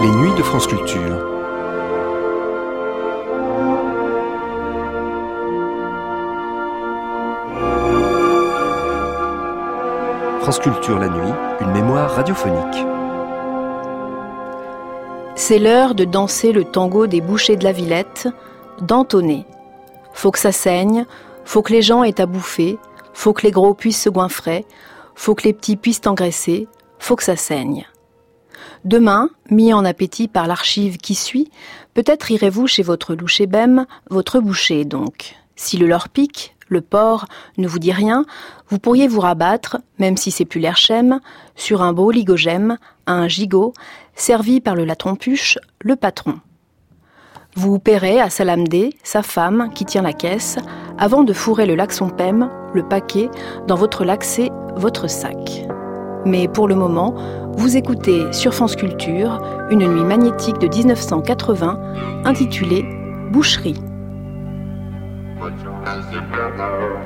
Les nuits de France Culture. France Culture la nuit, une mémoire radiophonique. C'est l'heure de danser le tango des bouchers de la Villette, d'entonner. Faut que ça saigne, faut que les gens aient à bouffer, faut que les gros puissent se goinfrer, faut que les petits puissent engraisser, faut que ça saigne. Demain, mis en appétit par l'archive qui suit, peut-être irez-vous chez votre loucher-bème, votre boucher donc. Si le leur pique, le porc, ne vous dit rien, vous pourriez vous rabattre, même si c'est plus l'air chème, sur un beau ligogème, un gigot, servi par le latron-puche, le patron. Vous paierez à Salamdé, sa femme, qui tient la caisse, avant de fourrer le laxon pème, le paquet, dans votre lacet, votre sac. Mais pour le moment, vous écoutez sur France Culture une nuit magnétique de 1980 intitulée « Boucherie ». Put your hands together.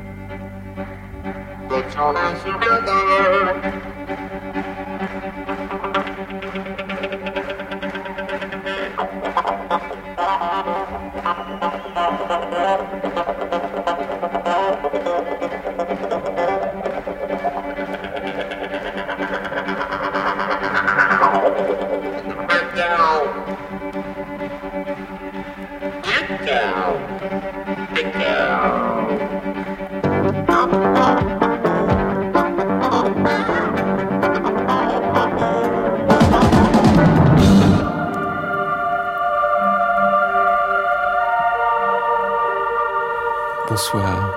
Put your hands together. Get down. Get down. Get down. Bonsoir.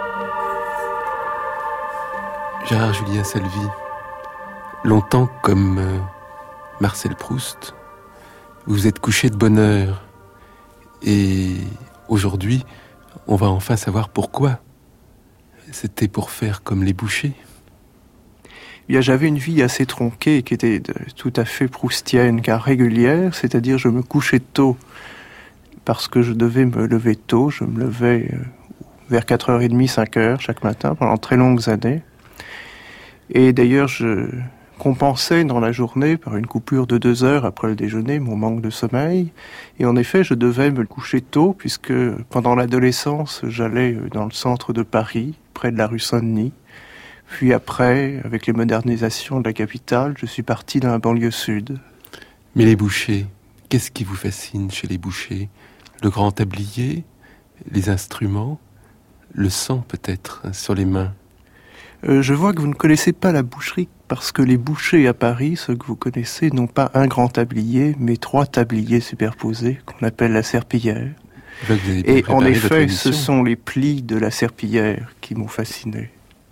Gérard Julien Salvi, longtemps comme Marcel Proust, vous vous êtes couché de bonne heure. Et aujourd'hui, on va enfin savoir pourquoi. C'était pour faire comme les bouchers. Bien, j'avais une vie assez tronquée qui était tout à fait proustienne, car régulière, c'est-à-dire je me couchais tôt parce que je devais me lever tôt. Je me levais vers 4h30, 5h chaque matin pendant très longues années. Et d'ailleurs, je compensais dans la journée par une coupure de 2 heures après le déjeuner mon manque de sommeil. Et en effet, je devais me coucher tôt puisque pendant l'adolescence, j'allais dans le centre de Paris, près de la rue Saint-Denis. Puis après, avec les modernisations de la capitale, je suis parti dans la banlieue sud. Mais les bouchers, qu'est-ce qui vous fascine chez les bouchers ? Le grand tablier, les instruments, le sang peut-être sur les mains. Je vois que vous ne connaissez pas la boucherie parce que les bouchers à Paris, ceux que vous connaissez, n'ont pas un grand tablier, mais 3 tabliers superposés qu'on appelle la serpillière. Et en effet, ce sont les plis de la serpillière qui m'ont fasciné.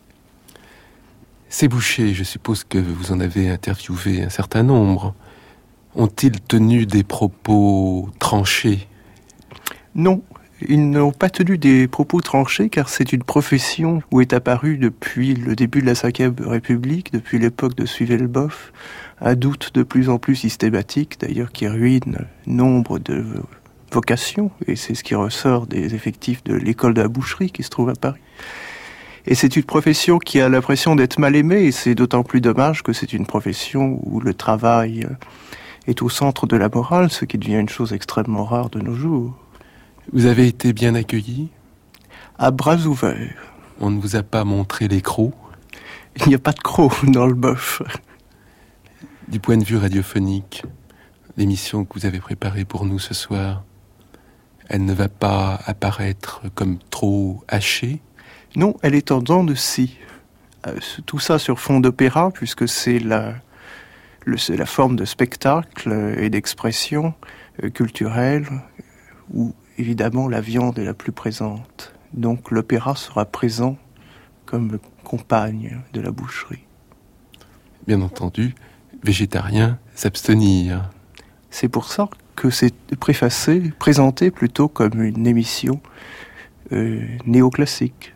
Ces bouchers, je suppose que vous en avez interviewé un certain nombre. Ont-ils tenu des propos tranchés ? Non. Ils n'ont pas tenu des propos tranchés car c'est une profession où est apparu depuis le début de la Ve République, depuis l'époque de Suivelle-Boff, un doute de plus en plus systématique, d'ailleurs qui ruine nombre de vocations, et c'est ce qui ressort des effectifs de l'école de la boucherie qui se trouve à Paris. Et c'est une profession qui a l'impression d'être mal aimée, et c'est d'autant plus dommage que c'est une profession où le travail est au centre de la morale, ce qui devient une chose extrêmement rare de nos jours. Vous avez été bien accueilli ? À bras ouverts. On ne vous a pas montré les crocs ? Il n'y a pas de crocs dans le bœuf. Du point de vue radiophonique, l'émission que vous avez préparée pour nous ce soir, elle ne va pas apparaître comme trop hachée ? Non, elle est en dents de scie. Tout ça sur fond d'opéra, puisque c'est la forme de spectacle et d'expression culturelle où évidemment la viande est la plus présente. Donc l'opéra sera présent comme compagne de la boucherie. Bien entendu, végétarien, s'abstenir. C'est pour ça que c'est présenté plutôt comme une émission néoclassique.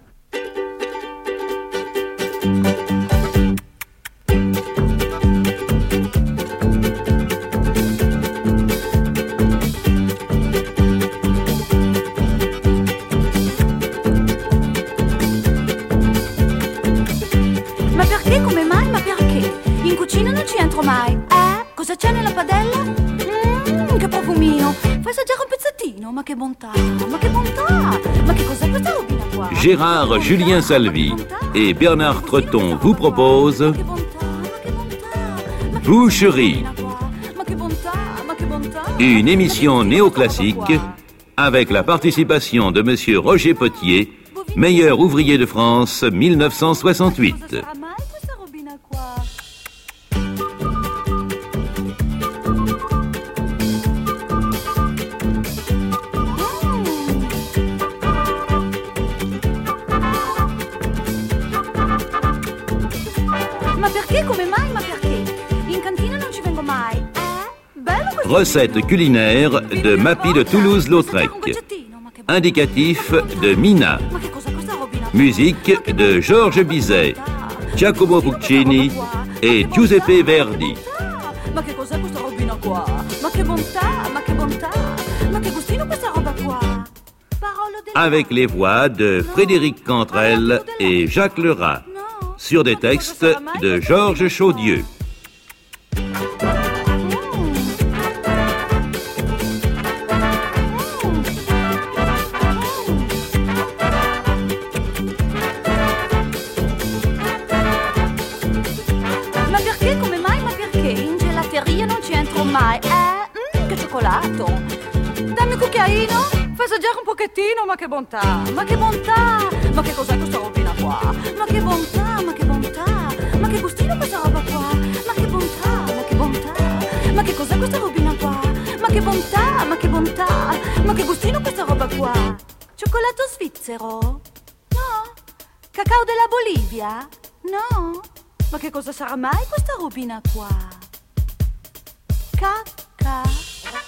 Ma perché? Come mai? Ma perché? In cucina non ci entro mai. Cosa c'è nella padella? che bontà, ma che bontà, ma che cos'è questa robina qua? Gérard Julien Salvi et Bernard Treton vous proposent Boucherie, une émission néoclassique avec la participation de Monsieur Roger Potier, meilleur ouvrier de France 1968. Ma perché? Come mai? Ma perché? In cantina non ci vengo mai. Bello questo. Recette culinaire de Mappy de Toulouse-Lautrec. Indicatif de Mina. Ma che cos'è questa robina? Musique de Georges Bizet, Giacomo Puccini et Giuseppe Verdi. Ma che cos'è questa robina qua? Ma che bontà, ma che bontà, ma che gustino questa roba qua. Parole del... Avec les voix de Frédéric Cantrell et Jacques Lerat, sur des textes de Georges Chaudieu. Ma perché? Come mai? Ma perché? In gelateria non ci entro mai. Che cioccolato. Dammi un cucchiaino. Fai assaggiare un pochettino. Ma che bontà. Ma che bontà. Ma che cos'è questa robina qua? Ma che bontà. Ma che bontà. Ma che gustino questa roba qua. Ma che bontà. Ma che bontà. Ma che cos'è questa robina qua? Ma che bontà. Ma che bontà. Ma che gustino questa roba qua. Cioccolato svizzero? No. Cacao della Bolivia? No. Ma che cosa sarà mai questa robina qua? Cacca.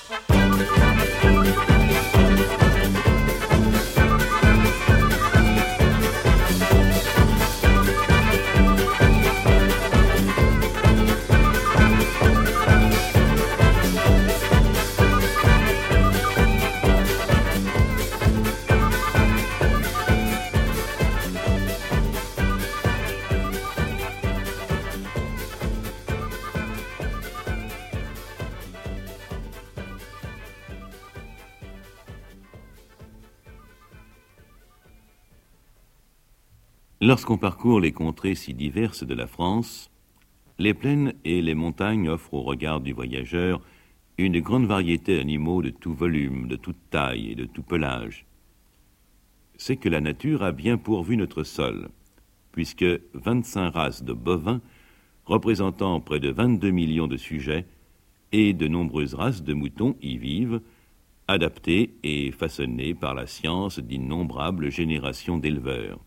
Lorsqu'on parcourt les contrées si diverses de la France, les plaines et les montagnes offrent au regard du voyageur une grande variété d'animaux de tout volume, de toute taille et de tout pelage. C'est que la nature a bien pourvu notre sol, puisque 25 races de bovins, représentant près de 22 millions de sujets, et de nombreuses races de moutons y vivent, adaptées et façonnées par la science d'innombrables générations d'éleveurs.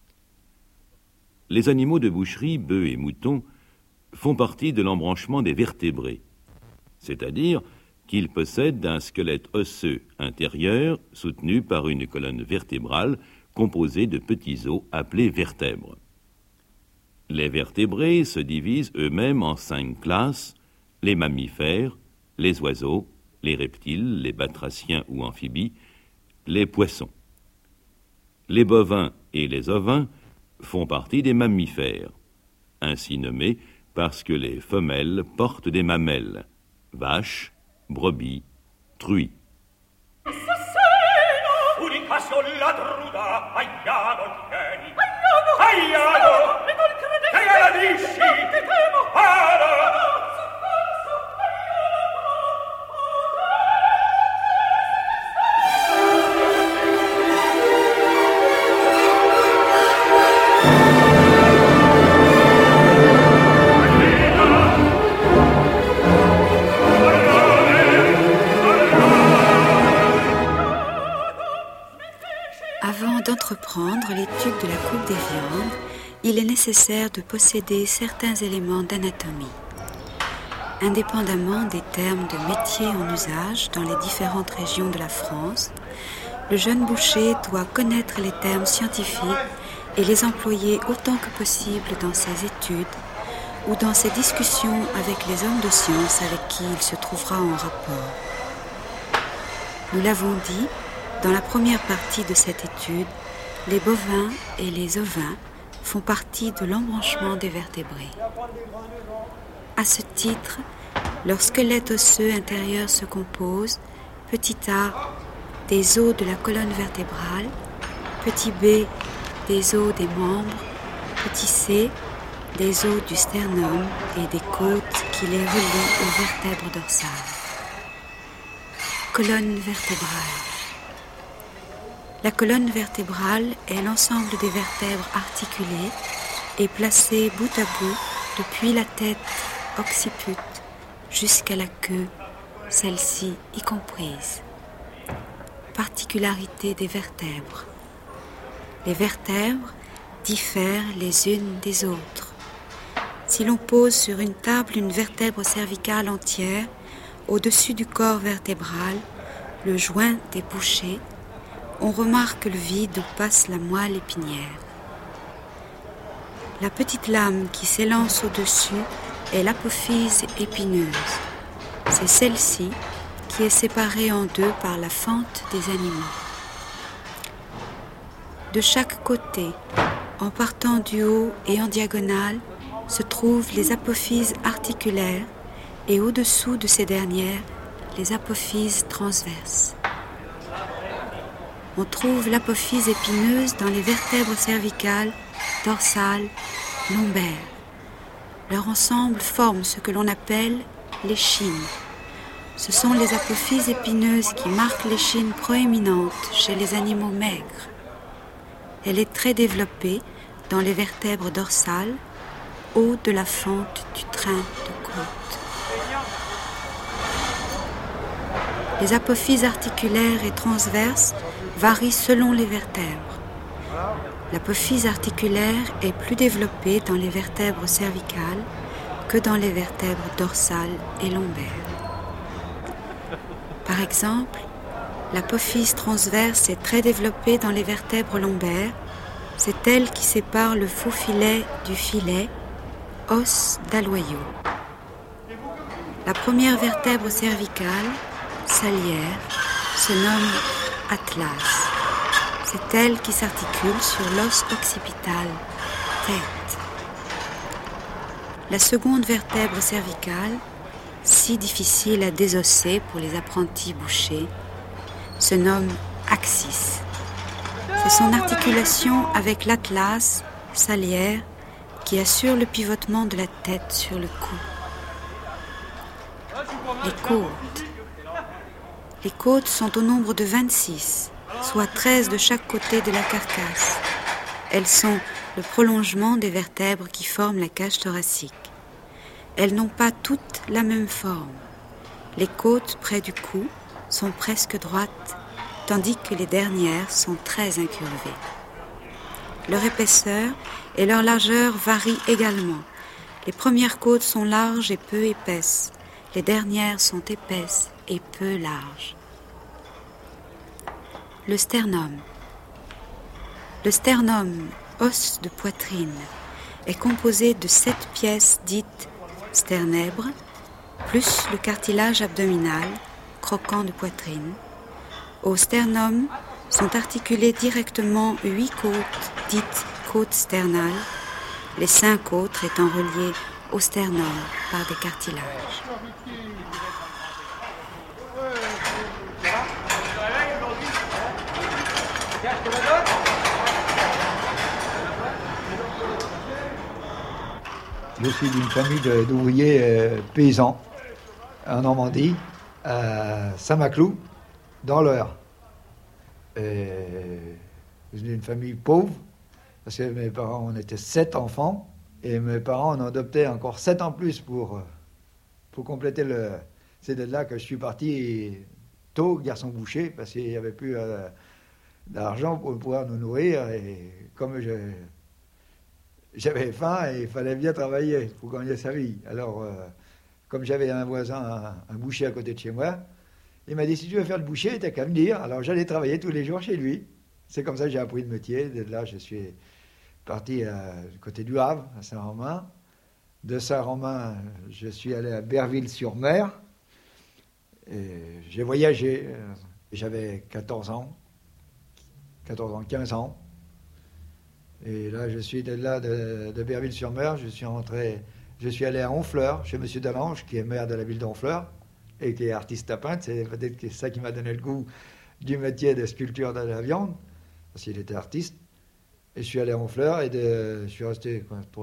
Les animaux de boucherie, bœufs et moutons, font partie de l'embranchement des vertébrés, c'est-à-dire qu'ils possèdent un squelette osseux intérieur soutenu par une colonne vertébrale composée de petits os appelés vertèbres. Les vertébrés se divisent eux-mêmes en 5 classes: les mammifères, les oiseaux, les reptiles, les batraciens ou amphibies, les poissons. Les bovins et les ovins font partie des mammifères, ainsi nommés parce que les femelles portent des mamelles: vaches, brebis, truies. Avant d'entreprendre l'étude de la coupe des viandes, il est nécessaire de posséder certains éléments d'anatomie. Indépendamment des termes de métier en usage dans les différentes régions de la France, le jeune boucher doit connaître les termes scientifiques et les employer autant que possible dans ses études ou dans ses discussions avec les hommes de science avec qui il se trouvera en rapport. Nous l'avons dit, dans la première partie de cette étude, les bovins et les ovins font partie de l'embranchement des vertébrés. À ce titre, leur squelette osseux intérieur se compose, petit a, des os de la colonne vertébrale, petit b, des os des membres, petit c, des os du sternum et des côtes qui les relient aux vertèbres dorsales. Colonne vertébrale. La colonne vertébrale est l'ensemble des vertèbres articulées et placées bout à bout depuis la tête occiput jusqu'à la queue, celle-ci y comprise. Particularité des vertèbres. Les vertèbres diffèrent les unes des autres. Si l'on pose sur une table une vertèbre cervicale entière, au-dessus du corps vertébral, le joint débouché, on remarque le vide où passe la moelle épinière. La petite lame qui s'élance au-dessus est l'apophyse épineuse. C'est celle-ci qui est séparée en deux par la fente des animaux. De chaque côté, en partant du haut et en diagonale, se trouvent les apophyses articulaires et au-dessous de ces dernières, les apophyses transverses. On trouve l'apophyse épineuse dans les vertèbres cervicales, dorsales, lombaires. Leur ensemble forme ce que l'on appelle l'échine. Ce sont les apophyses épineuses qui marquent l'échine proéminente chez les animaux maigres. Elle est très développée dans les vertèbres dorsales, haut de la fente du train de côte. Les apophyses articulaires et transverses varient selon les vertèbres. L'apophyse articulaire est plus développée dans les vertèbres cervicales que dans les vertèbres dorsales et lombaires. Par exemple, l'apophyse transverse est très développée dans les vertèbres lombaires. C'est elle qui sépare le faux filet du filet, os d'aloyau. La première vertèbre cervicale, salière, se nomme atlas. C'est elle qui s'articule sur l'os occipital, tête. La seconde vertèbre cervicale, si difficile à désosser pour les apprentis bouchers, se nomme axis. C'est son articulation avec l'atlas, salière, qui assure le pivotement de la tête sur le cou. Les côtes. Les côtes sont au nombre de 26, soit 13 de chaque côté de la carcasse. Elles sont le prolongement des vertèbres qui forment la cage thoracique. Elles n'ont pas toutes la même forme. Les côtes près du cou sont presque droites, tandis que les dernières sont très incurvées. Leur épaisseur et leur largeur varient également. Les premières côtes sont larges et peu épaisses. Les dernières sont épaisses et peu larges. Le sternum. Le sternum, os de poitrine, est composé de 7 pièces dites sternèbres, plus le cartilage abdominal, croquant de poitrine. Au sternum sont articulées directement 8 côtes dites côtes sternales, les 5 autres étant reliées au sternum par des cartilages. Je suis d'une famille d'ouvriers paysans en Normandie, à Saint-Maclou, dans l'Eure. Je suis d'une famille pauvre, parce que mes parents, on était 7 enfants, et mes parents en ont adopté encore 7 en plus pour compléter le... C'est de là que je suis parti tôt, garçon boucher, parce qu'il n'y avait plus d'argent pour pouvoir nous nourrir, et comme j'avais faim et il fallait bien travailler pour gagner sa vie. Alors, comme j'avais un voisin, un boucher à côté de chez moi, il m'a dit, si tu veux faire le boucher, t'as qu'à me dire. Alors, j'allais travailler tous les jours chez lui. C'est comme ça que j'ai appris le métier. De là, je suis parti du côté du Havre, à Saint-Romain. De Saint-Romain, je suis allé à Berville-sur-Mer. J'ai voyagé. J'avais 15 ans. Et là, je suis de Berville-sur-Mer, je suis allé à Honfleur, chez M. Delange, qui est maire de la ville d'Honfleur, et qui est artiste à peintre. C'est peut-être ça qui m'a donné le goût du métier de sculpture de la viande, parce qu'il était artiste. Et je suis allé à Honfleur et je suis resté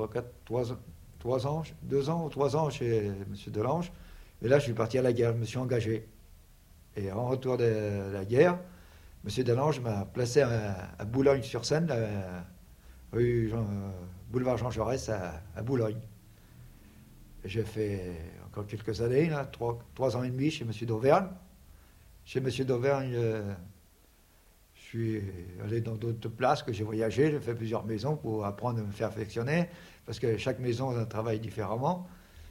2 ans ou 3 ans chez M. Delange. Et là, je suis parti à la guerre, je me suis engagé. Et en retour de la guerre, M. Delange m'a placé à Boulogne-sur-Seine, boulevard Jean Jaurès à Boulogne. J'ai fait encore quelques années, là, 3 ans et demi chez M. d'Auvergne. Chez M. d'Auvergne, je suis allé dans d'autres places que j'ai voyagé. J'ai fait plusieurs maisons pour apprendre à me faire perfectionner, parce que chaque maison travaille différemment.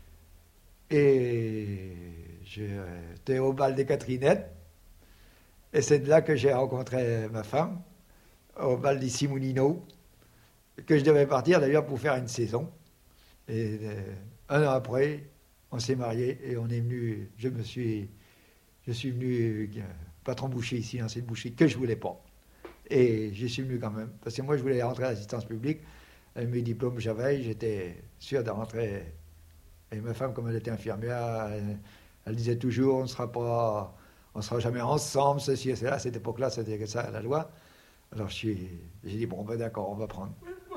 Et j'étais au bal des Catherinettes. Et c'est de là que j'ai rencontré ma femme, au bal des Simonino, que je devais partir d'ailleurs pour faire une saison. Et 1 an après, on s'est mariés et on est venu. Je suis venu patron boucher ici dans cette boucherie que je voulais pas. Et j'y suis venu quand même, parce que moi je voulais rentrer à l'assistance publique. Avec mes diplômes que j'avais, j'étais sûr de rentrer. Et ma femme, comme elle était infirmière, elle disait toujours, on ne sera jamais ensemble, ceci et cela. À cette époque-là, c'était que ça, la loi. Alors j'ai dit, bon, ben d'accord, on va prendre.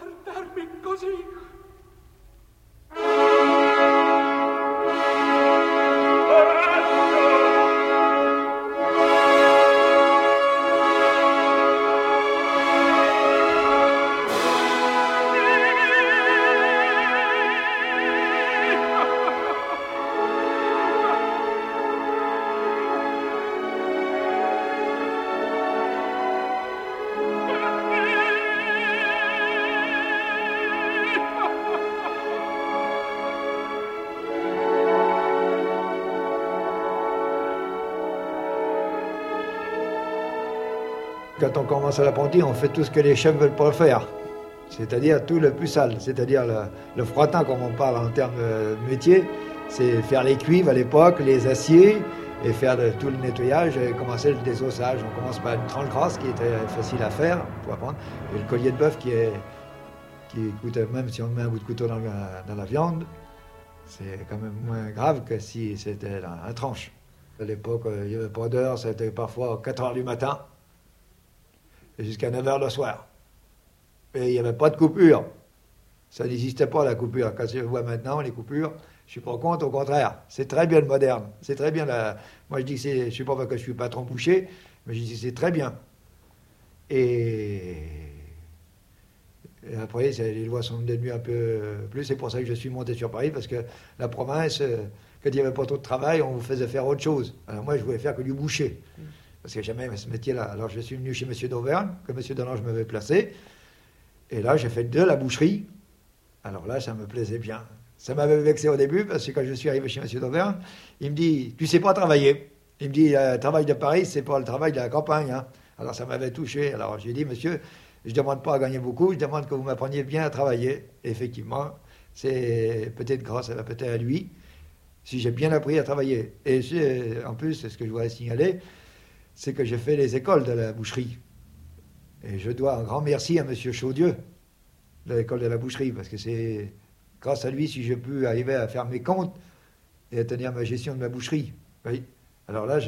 Quand on commence à l'apprenti, on fait tout ce que les chefs ne veulent pas faire. C'est-à-dire tout le plus sale. C'est-à-dire le frottin, comme on parle en termes de métier, c'est faire les cuivres à l'époque, les aciers, et faire tout le nettoyage, et commencer le désossage. On commence par une tranche grasse qui était facile à faire, pour apprendre, et le collier de bœuf qui coûte, même si on met un bout de couteau dans la viande, c'est quand même moins grave que si c'était un tranche. À l'époque, il n'y avait pas d'heure, c'était parfois 4 heures du matin. Jusqu'à 9h le soir. Et il n'y avait pas de coupure. Ça n'existait pas, la coupure. Quand je vois maintenant les coupures, je ne suis pas contre, au contraire. C'est très bien le moderne. C'est très bien Moi, je dis que je ne suis pas parce que je suis patron boucher, mais je dis que c'est très bien. Et après, les lois sont devenues un peu plus. C'est pour ça que je suis monté sur Paris, parce que la province, quand il n'y avait pas trop de travail, on vous faisait faire autre chose. Alors moi, je voulais faire que du boucher. Parce que j'aimais ce métier-là. Alors je suis venu chez M. d'Auvergne, que M. Delange m'avait placé. Et là, j'ai fait de la boucherie. Alors là, ça me plaisait bien. Ça m'avait vexé au début, parce que quand je suis arrivé chez M. d'Auvergne, il me dit, tu sais pas travailler. Il me dit, le travail de Paris, c'est pas le travail de la campagne. Hein. Alors ça m'avait touché. Alors j'ai dit, monsieur, je ne demande pas à gagner beaucoup, je demande que vous m'appreniez bien à travailler. Et effectivement, c'est peut-être grâce peut-être à lui, si j'ai bien appris à travailler. Et en plus, c'est ce que je voudrais signaler, c'est que j'ai fait les écoles de la boucherie. Et je dois un grand merci à M. Chaudieu, de l'école de la boucherie, parce que c'est grâce à lui si j'ai pu arriver à faire mes comptes et à tenir ma gestion de ma boucherie. Oui. Alors là,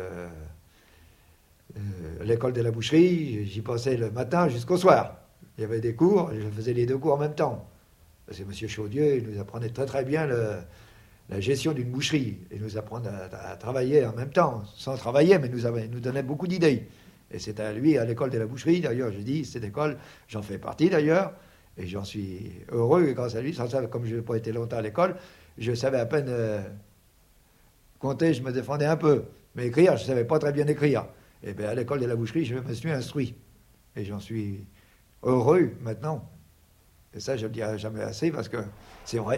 l'école de la boucherie, j'y passais le matin jusqu'au soir. Il y avait des cours, et je faisais les 2 cours en même temps. Parce que M. Chaudieu, il nous apprenait très très bien la gestion d'une boucherie, et nous apprendre à travailler en même temps, sans travailler, mais nous donnait beaucoup d'idées. Et c'est à lui, à l'école de la boucherie, d'ailleurs, je dis, cette école, j'en fais partie d'ailleurs, et j'en suis heureux, et grâce à lui, sans ça, comme je n'ai pas été longtemps à l'école, je savais à peine compter, je me défendais un peu, mais écrire, je ne savais pas très bien écrire. Et bien à l'école de la boucherie, je me suis instruit, et j'en suis heureux maintenant. Et ça, je ne le dirai jamais assez, parce que c'est vrai.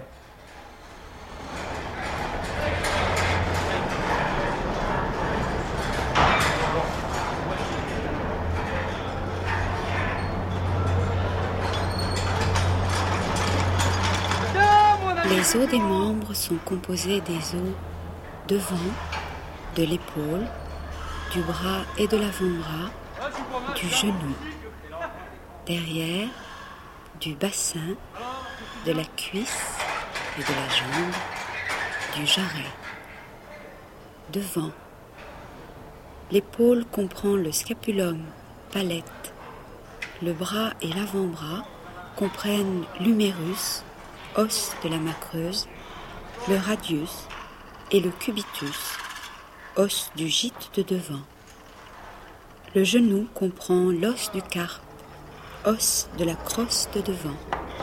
Les os des membres sont composés des os devant, de l'épaule, du bras et de l'avant-bras, du genou, derrière, du bassin, de la cuisse et de la jambe, du jarret, devant, L'épaule comprend le scapulum, palette. Le bras et l'avant-bras comprennent l'humérus, os de la main creuse, le radius et le cubitus, os du gîte de devant. Le genou comprend l'os du carpe, os de la crosse de devant.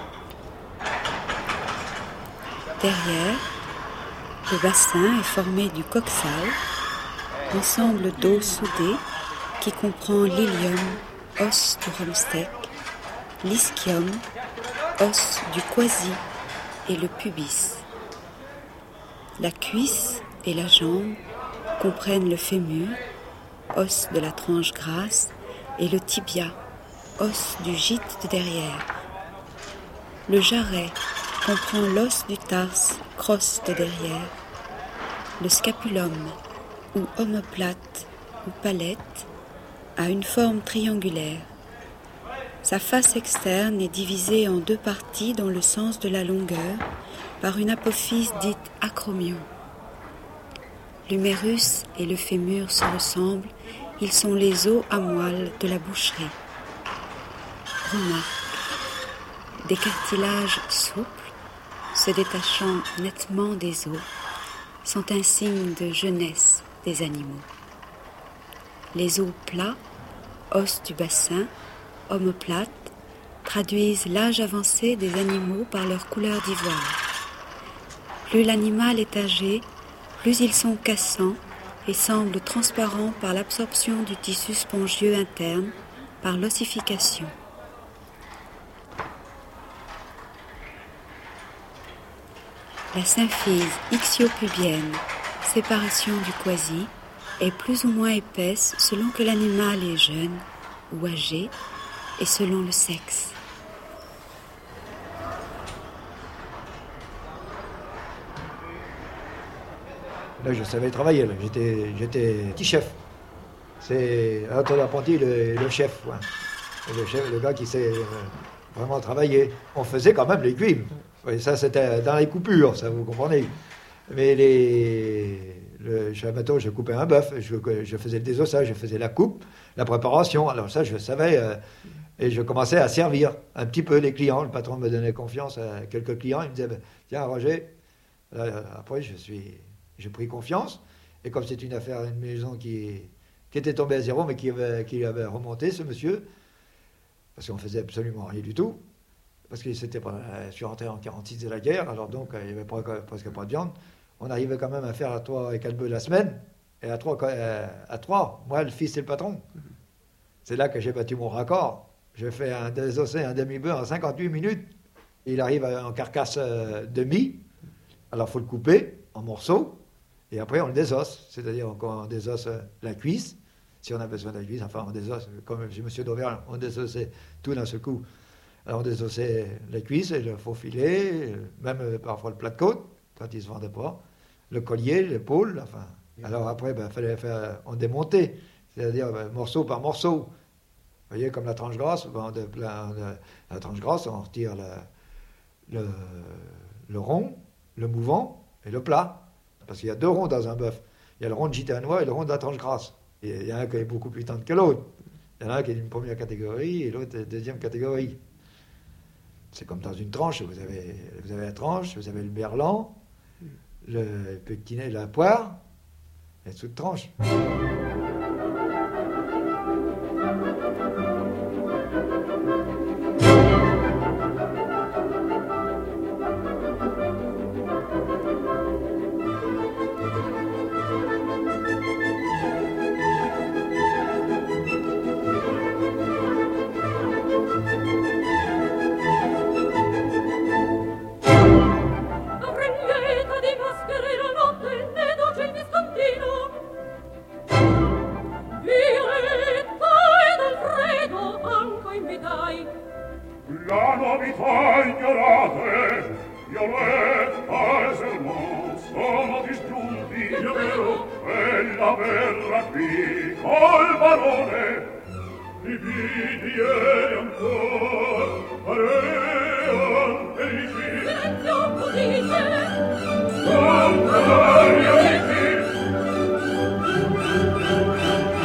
Derrière, le bassin est formé du coxal, ensemble d'os soudés qui comprend l'ilium, os du rhomstec, l'ischium, os du quasi et le pubis. La cuisse et la jambe comprennent le fémur, os de la tranche grasse, et le tibia, os du gîte de derrière. Le jarret comprend l'os du tarse, crosse de derrière. Le scapulum, ou omoplate, ou palette, a une forme triangulaire. Sa face externe est divisée en 2 parties dans le sens de la longueur par une apophyse dite acromion. L'humérus et le fémur se ressemblent, ils sont les os à moelle de la boucherie. Remarque, des cartilages souples, se détachant nettement des os, sont un signe de jeunesse des animaux. Les os plats, os du bassin, omoplates, traduisent l'âge avancé des animaux par leur couleur d'ivoire. Plus l'animal est âgé, plus ils sont cassants et semblent transparents par l'absorption du tissu spongieux interne, par l'ossification. La symphyse ichthyopubienne, séparation du quasi, est plus ou moins épaisse selon que l'animal est jeune ou âgé et selon le sexe. Là, je savais travailler, là. J'étais petit chef. C'est Antoine Apprenti, le chef, ouais. Le gars qui sait vraiment travailler. On faisait quand même les cuivres. Oui, ça, c'était dans les coupures, ça, vous comprenez. Mais chez un bateau, je coupais un bœuf, je faisais le désossage, je faisais la coupe, la préparation. Alors ça, je savais, et je commençais à servir un petit peu les clients. Le patron me donnait confiance à quelques clients. Il me disait, tiens, Roger. Après, j'ai pris confiance. Et comme c'est une maison qui était tombée à zéro, mais qui avait remonté, ce monsieur, parce qu'on faisait absolument rien du tout, parce que je suis rentré en 46 de la guerre, alors donc il n'y avait presque pas de viande. On arrivait quand même à faire à 3 et 4 bœufs la semaine, et à 3, moi, le fils et le patron. C'est là que j'ai battu mon raccord. J'ai fait un désossé, un demi-bœuf en 58 minutes. Il arrive en carcasse demi, alors il faut le couper en morceaux, et après on le désosse, c'est-à-dire qu'on désosse la cuisse, si on a besoin de la cuisse, enfin on désosse, comme chez M. d'Auvergne, on désossait tout d'un seul coup. Alors on désossait la cuisse, et le faux filet, même parfois le plat de côte, quand il ne se vendait pas, le collier, l'épaule, enfin. Alors après, on démontait, c'est-à-dire morceau par morceau. Vous voyez, comme la tranche grasse, la tranche grasse, on retire le rond, le mouvant et le plat. Parce qu'il y a 2 ronds dans un bœuf. Il y a le rond de gitanois et le rond de la tranche grasse. Et il y en a un qui est beaucoup plus tendre que l'autre. Il y en a un qui est d'une première catégorie et l'autre de deuxième catégorie. C'est comme dans une tranche, vous avez la tranche, vous avez le berlan, le pétinet, la poire, et sous de tranche. La novità ignorate, Violetta e Sermon sono disgiunti, io vero, e la verrà qui col barone, li vidi ieri ancor, parean felici. Silenzio così c'è, contrario amici.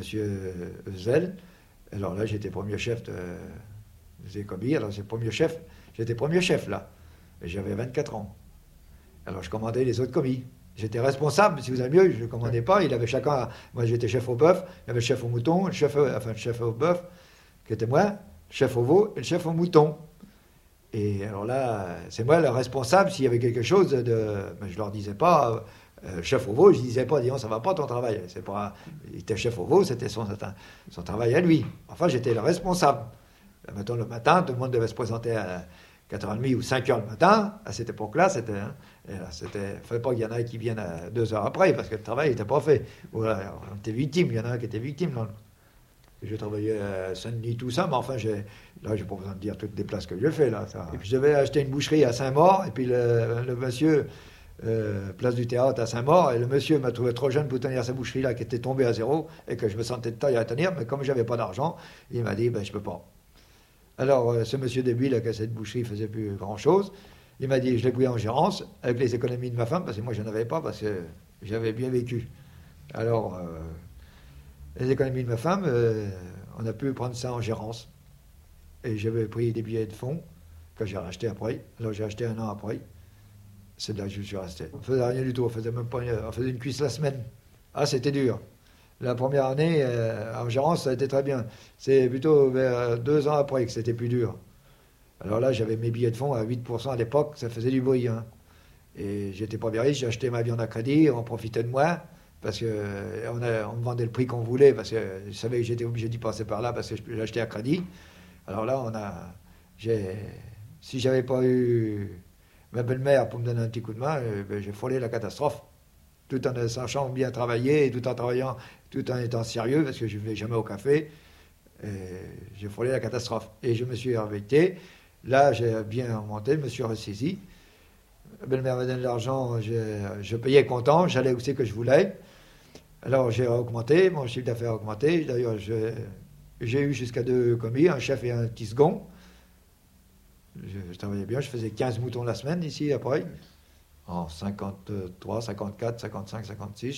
monsieur Zell. Alors là, j'étais premier chef des commis. Alors c'est premier chef. J'étais premier chef là. Et j'avais 24 ans. Alors je commandais les autres commis. J'étais responsable, si vous avez mieux, je ne commandais pas. Il avait chacun. Moi j'étais chef au bœuf, il y avait le chef au mouton, le chef au bœuf, qui était moi, le chef au veau et le chef au mouton. Et alors là, c'est moi le responsable s'il y avait quelque chose de. Mais je ne leur disais pas. Chef au veau, je ne disais pas, disons, ça ne va pas ton travail. C'est pas, il était chef au veau, c'était son travail à lui. Enfin, j'étais le responsable. Mettons, le matin, tout le monde devait se présenter à 4h30 ou 5h le matin. À cette époque-là, il ne fallait pas qu'il y en ait qui viennent 2 heures après, parce que le travail n'était pas fait. Voilà, on était victime, il y en a un qui était victime. Je travaillais à Saint-Denis, tout ça, mais enfin, là, je n'ai pas besoin de dire toutes les places que je fais, là. Ça. Et puis, je devais acheter une boucherie à Saint-Maur, et puis le monsieur... place du Théâtre à Saint-Maur, et le monsieur m'a trouvé trop jeune pour tenir sa boucherie-là qui était tombée à zéro et que je me sentais de taille à tenir, mais comme j'avais pas d'argent, il m'a dit, je peux pas. Alors, ce monsieur début, là, que cette boucherie faisait plus grand-chose, il m'a dit, je l'ai pris en gérance avec les économies de ma femme, parce que moi, je n'en avais pas, parce que j'avais bien vécu. Alors, les économies de ma femme, on a pu prendre ça en gérance. Et j'avais pris des billets de fonds que j'ai rachetés après. Alors, j'ai acheté 1 an après. C'est là que je suis resté. On ne faisait rien du tout, on faisait une cuisse la semaine. Ah, c'était dur. La première année, en gérance, ça a été très bien. C'est plutôt vers 2 ans après que c'était plus dur. Alors là, j'avais mes billets de fonds à 8% à l'époque, ça faisait du bruit. Hein. Et j'étais pas bien riche, j'ai acheté ma viande à crédit, on profitait de moi, parce qu'on me vendait le prix qu'on voulait, parce que je savais que j'étais obligé d'y passer par là, parce que je l'achetais à crédit. Alors là, si j'avais pas eu... ma belle-mère, pour me donner un petit coup de main, j'ai frôlé la catastrophe. Tout en sachant bien travailler, et tout en étant sérieux, parce que je ne vais jamais au café. J'ai frôlé la catastrophe. Et je me suis réveillé. Là, j'ai bien remonté, je me suis ressaisi. Ma belle-mère me donne l'argent, je payais content, j'allais où c'est que je voulais. Alors j'ai augmenté, mon chiffre d'affaires a augmenté. D'ailleurs, j'ai eu jusqu'à 2 commis, un chef et un petit second. Je travaillais bien, je faisais 15 moutons la semaine ici, après. En 53, 54, 55, 56,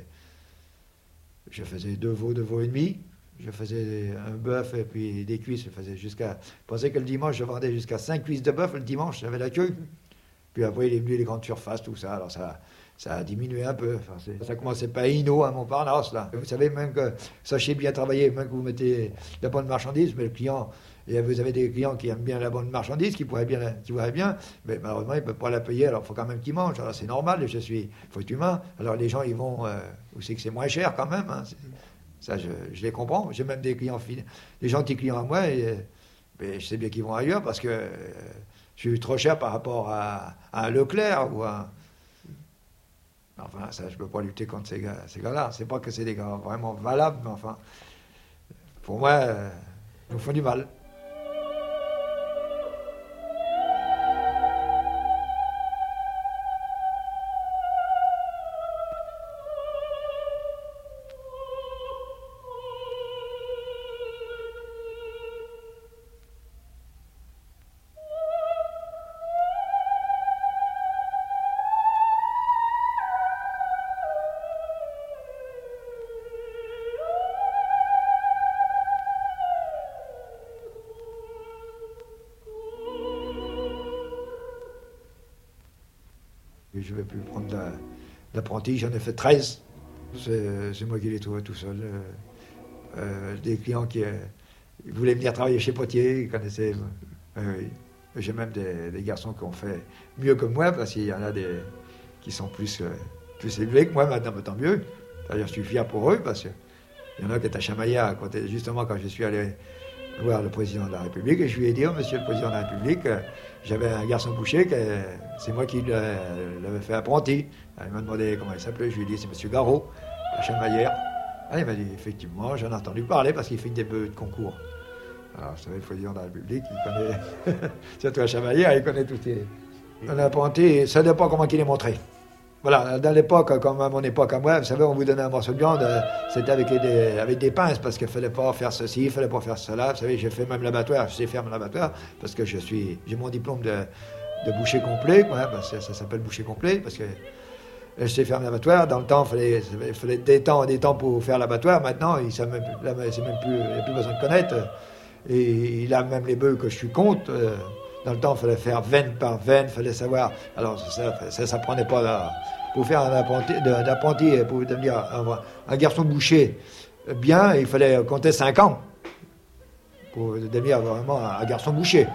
je faisais 2 veaux, 2 veaux et demi. Je faisais un bœuf et puis des cuisses. Je pensais que le dimanche, je vendais jusqu'à 5 cuisses de bœuf. Le dimanche, j'avais la queue. Puis après, il est venu les grandes surfaces, tout ça. Alors ça a diminué un peu. Enfin, ça commençait pas à Hino, à Montparnasse, là. Vous savez, même que sachez bien travailler, même que vous mettez la bonne marchandise, mais le client... Et vous avez des clients qui aiment bien la bonne marchandise, qui voient bien, mais malheureusement, ils ne peuvent pas la payer, alors il faut quand même qu'ils mangent. Alors c'est normal, il faut être humain. Alors les gens, ils vont où c'est que c'est moins cher quand même. Hein. Ça, je les comprends. J'ai même des clients, des gentils clients à moi, mais je sais bien qu'ils vont ailleurs parce que je suis trop cher par rapport à un Leclerc ou à... Enfin, ça, je ne peux pas lutter contre ces gars-là. C'est pas que c'est des gars vraiment valables, mais enfin, pour moi, ils nous font du mal. Je ne vais plus prendre l'apprenti, j'en ai fait 13. C'est moi qui l'ai trouvé tout seul. Des clients qui voulaient venir travailler chez Potier, ils connaissaient. Oui. J'ai même des garçons qui ont fait mieux que moi, parce qu'il y en a qui sont plus élevés que moi, maintenant, tant mieux. D'ailleurs, je suis fier pour eux, parce qu'il y en a qui étaient à Chamaillard, justement quand je suis allé voir le président de la République, et je lui ai dit, monsieur le président de la République, j'avais un garçon boucher, c'est moi qui l'avais fait apprenti. Il m'a demandé comment il s'appelait, je lui ai dit, c'est monsieur Garot, à Chamaillard. Il m'a dit, effectivement, j'en ai entendu parler, parce qu'il fait des bœufs de concours. Alors, vous savez, le président de la République, il connaît, surtout à Chamaillard, il connaît tous les... Un apprenti, ça dépend comment il est montré. Voilà, dans l'époque, comme à mon époque à moi, vous savez, on vous donnait un morceau de viande, c'était avec des pinces, parce qu'il ne fallait pas faire ceci, il ne fallait pas faire cela. Vous savez, j'ai fait même l'abattoir, je sais faire mon abattoir, parce que j'ai mon diplôme de boucher complet, quoi, ça s'appelle boucher complet, parce que Je sais faire l'abattoir. Dans le temps, il fallait des temps pour faire l'abattoir. Maintenant, il n'y a plus besoin de connaître. Et il a même les bœufs que je suis contre. Dans le temps, il fallait faire veine par veine, il fallait savoir. Alors, ça prenait pas là. Pour faire un apprenti, pour devenir un garçon boucher bien, il fallait compter 5 ans pour devenir vraiment un garçon boucher.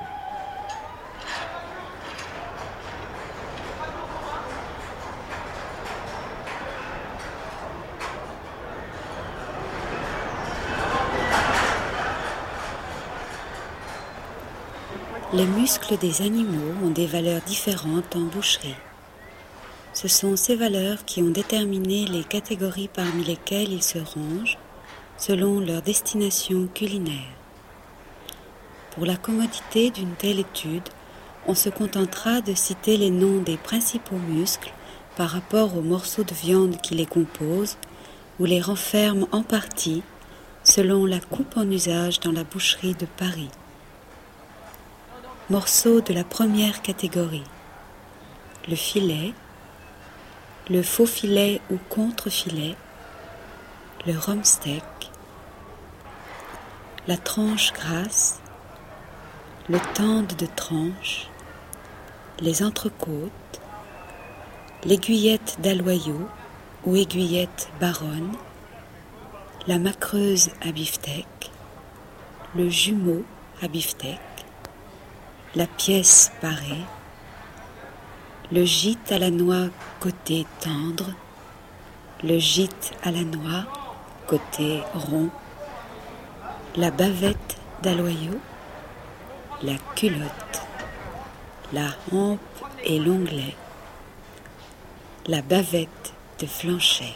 Les muscles des animaux ont des valeurs différentes en boucherie. Ce sont ces valeurs qui ont déterminé les catégories parmi lesquelles ils se rangent selon leur destination culinaire. Pour la commodité d'une telle étude, on se contentera de citer les noms des principaux muscles par rapport aux morceaux de viande qui les composent ou les renferment en partie selon la coupe en usage dans la boucherie de Paris. Morceaux de la première catégorie: le filet, le faux filet ou contre-filet, le rumsteak, la tranche grasse, le tende de tranche, les entrecôtes, l'aiguillette d'aloyau ou aiguillette baronne, la macreuse à beefsteak, le jumeau à beefsteak, la pièce parée, le gîte à la noix côté tendre, le gîte à la noix côté rond, la bavette d'aloyau, la culotte, la hampe et l'onglet, la bavette de flanchet.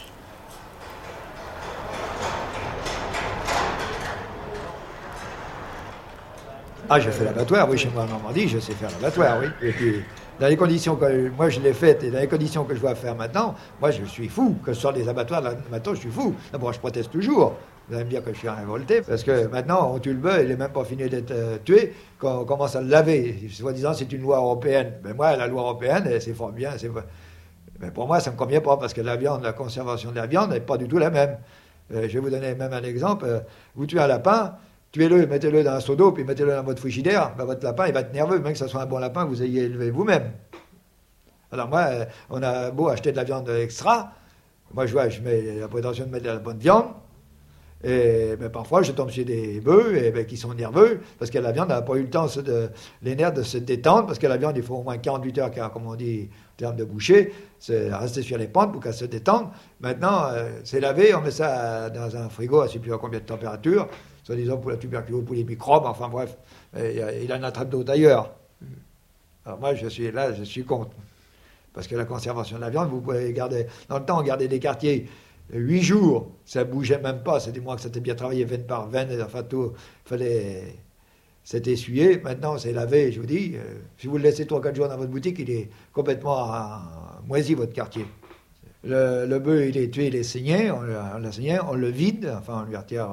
Ah, j'ai fait l'abattoir, oui, chez moi en Normandie, je sais faire l'abattoir, oui. Et puis, dans les conditions que moi je l'ai faites et dans les conditions que je dois faire maintenant, moi je suis fou. Que ce soit des abattoirs maintenant, je suis fou. D'abord, je proteste toujours. Vous allez me dire que je suis révolté, parce que maintenant, on tue le bœuf, il n'est même pas fini d'être tué, quand on commence à le laver. Soi-disant, c'est une loi européenne. Mais moi, la loi européenne, c'est fort bien. Mais pour moi, ça ne me convient pas, parce que la viande, la conservation de la viande n'est pas du tout la même. Je vais vous donner même un exemple. Vous tuez un lapin, tuez-le, mettez-le dans un seau d'eau, puis mettez-le dans votre frigidaire, ben votre lapin, il va être nerveux, même que ce soit un bon lapin que vous ayez élevé vous-même. Alors moi, on a beau acheter de la viande extra, moi je mets la prétention de mettre de la bonne viande, et ben, parfois je tombe sur des bœufs qui sont nerveux, parce que la viande n'a pas eu le temps, les nerfs de se détendre, parce que la viande, il faut au moins 48 heures, car, comme on dit en termes de boucher, c'est rester sur les pentes pour qu'elle se détende. Maintenant, c'est lavé, on met ça dans un frigo à je ne sais plus à combien de température, soi-disant pour la tuberculose, pour les microbes, enfin bref, il en attrape d'autres ailleurs. Alors moi, je suis contre. Parce que la conservation de la viande, vous pouvez garder, dans le temps, on gardait des quartiers 8 jours, ça ne bougeait même pas, c'était moi que c'était bien travaillé, veine par veine, enfin tout, fallait, c'était essuyé, maintenant c'est lavé, je vous dis, si vous le laissez 3-4 jours dans votre boutique, il est complètement moisi, votre quartier. Le bœuf, il est tué, il est saigné, on l'a saigné, on le vide, enfin on lui retire...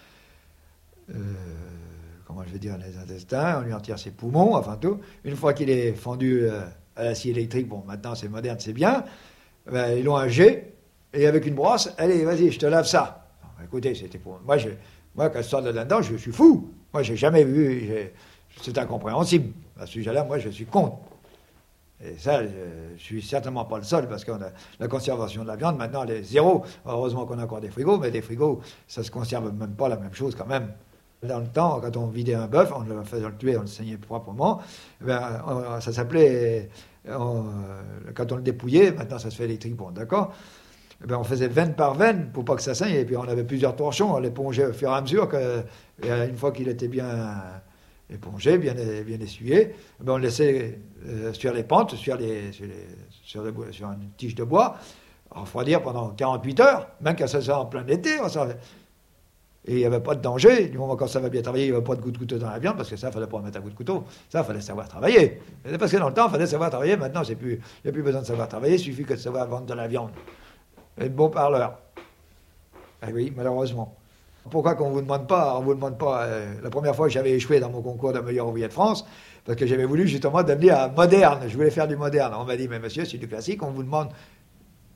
comment je vais dire, les intestins, on lui en tire ses poumons, enfin tout. Une fois qu'il est fendu à la scie électrique, bon, maintenant c'est moderne, c'est bien, ben, ils l'ont un jet, et avec une brosse, allez, vas-y, je te lave ça. Non, écoutez, c'était pour... Moi, quand je sors de là-dedans, je suis fou. Moi, j'ai jamais vu... C'est incompréhensible. À ce sujet-là, moi, je suis contre. Et ça, je suis certainement pas le seul, parce que la conservation de la viande, maintenant, elle est zéro. Heureusement qu'on a encore des frigos, mais des frigos, ça se conserve même pas la même chose quand même. Dans le temps, quand on vidait un bœuf, on le faisait le tuer, on le saignait proprement, ben, ça s'appelait... quand on le dépouillait, maintenant ça se fait électrique, bon, d'accord, ben, on faisait veine par veine pour pas que ça saigne, et puis on avait plusieurs torchons, on l'épongeait au fur et à mesure, et une fois qu'il était bien épongé, bien essuyé, ben, on le laissait sur les pentes, sur une tige de bois, refroidir pendant 48 heures, même quand ça soit en plein été, et il n'y avait pas de danger, du moment quand ça va bien travailler, il n'y avait pas de coup de couteau dans la viande, parce que ça, il ne fallait pas mettre un coup de couteau, ça, il fallait savoir travailler. Parce que dans le temps, il fallait savoir travailler, maintenant, il n'y a plus besoin de savoir travailler, il suffit que de savoir vendre de la viande. Et de bon parleur. Eh oui, malheureusement. Pourquoi qu'on ne vous demande pas, la première fois que j'avais échoué dans mon concours de meilleur ouvrier de France, parce que j'avais voulu justement devenir moderne, je voulais faire du moderne. On m'a dit, mais monsieur, c'est du classique, on vous demande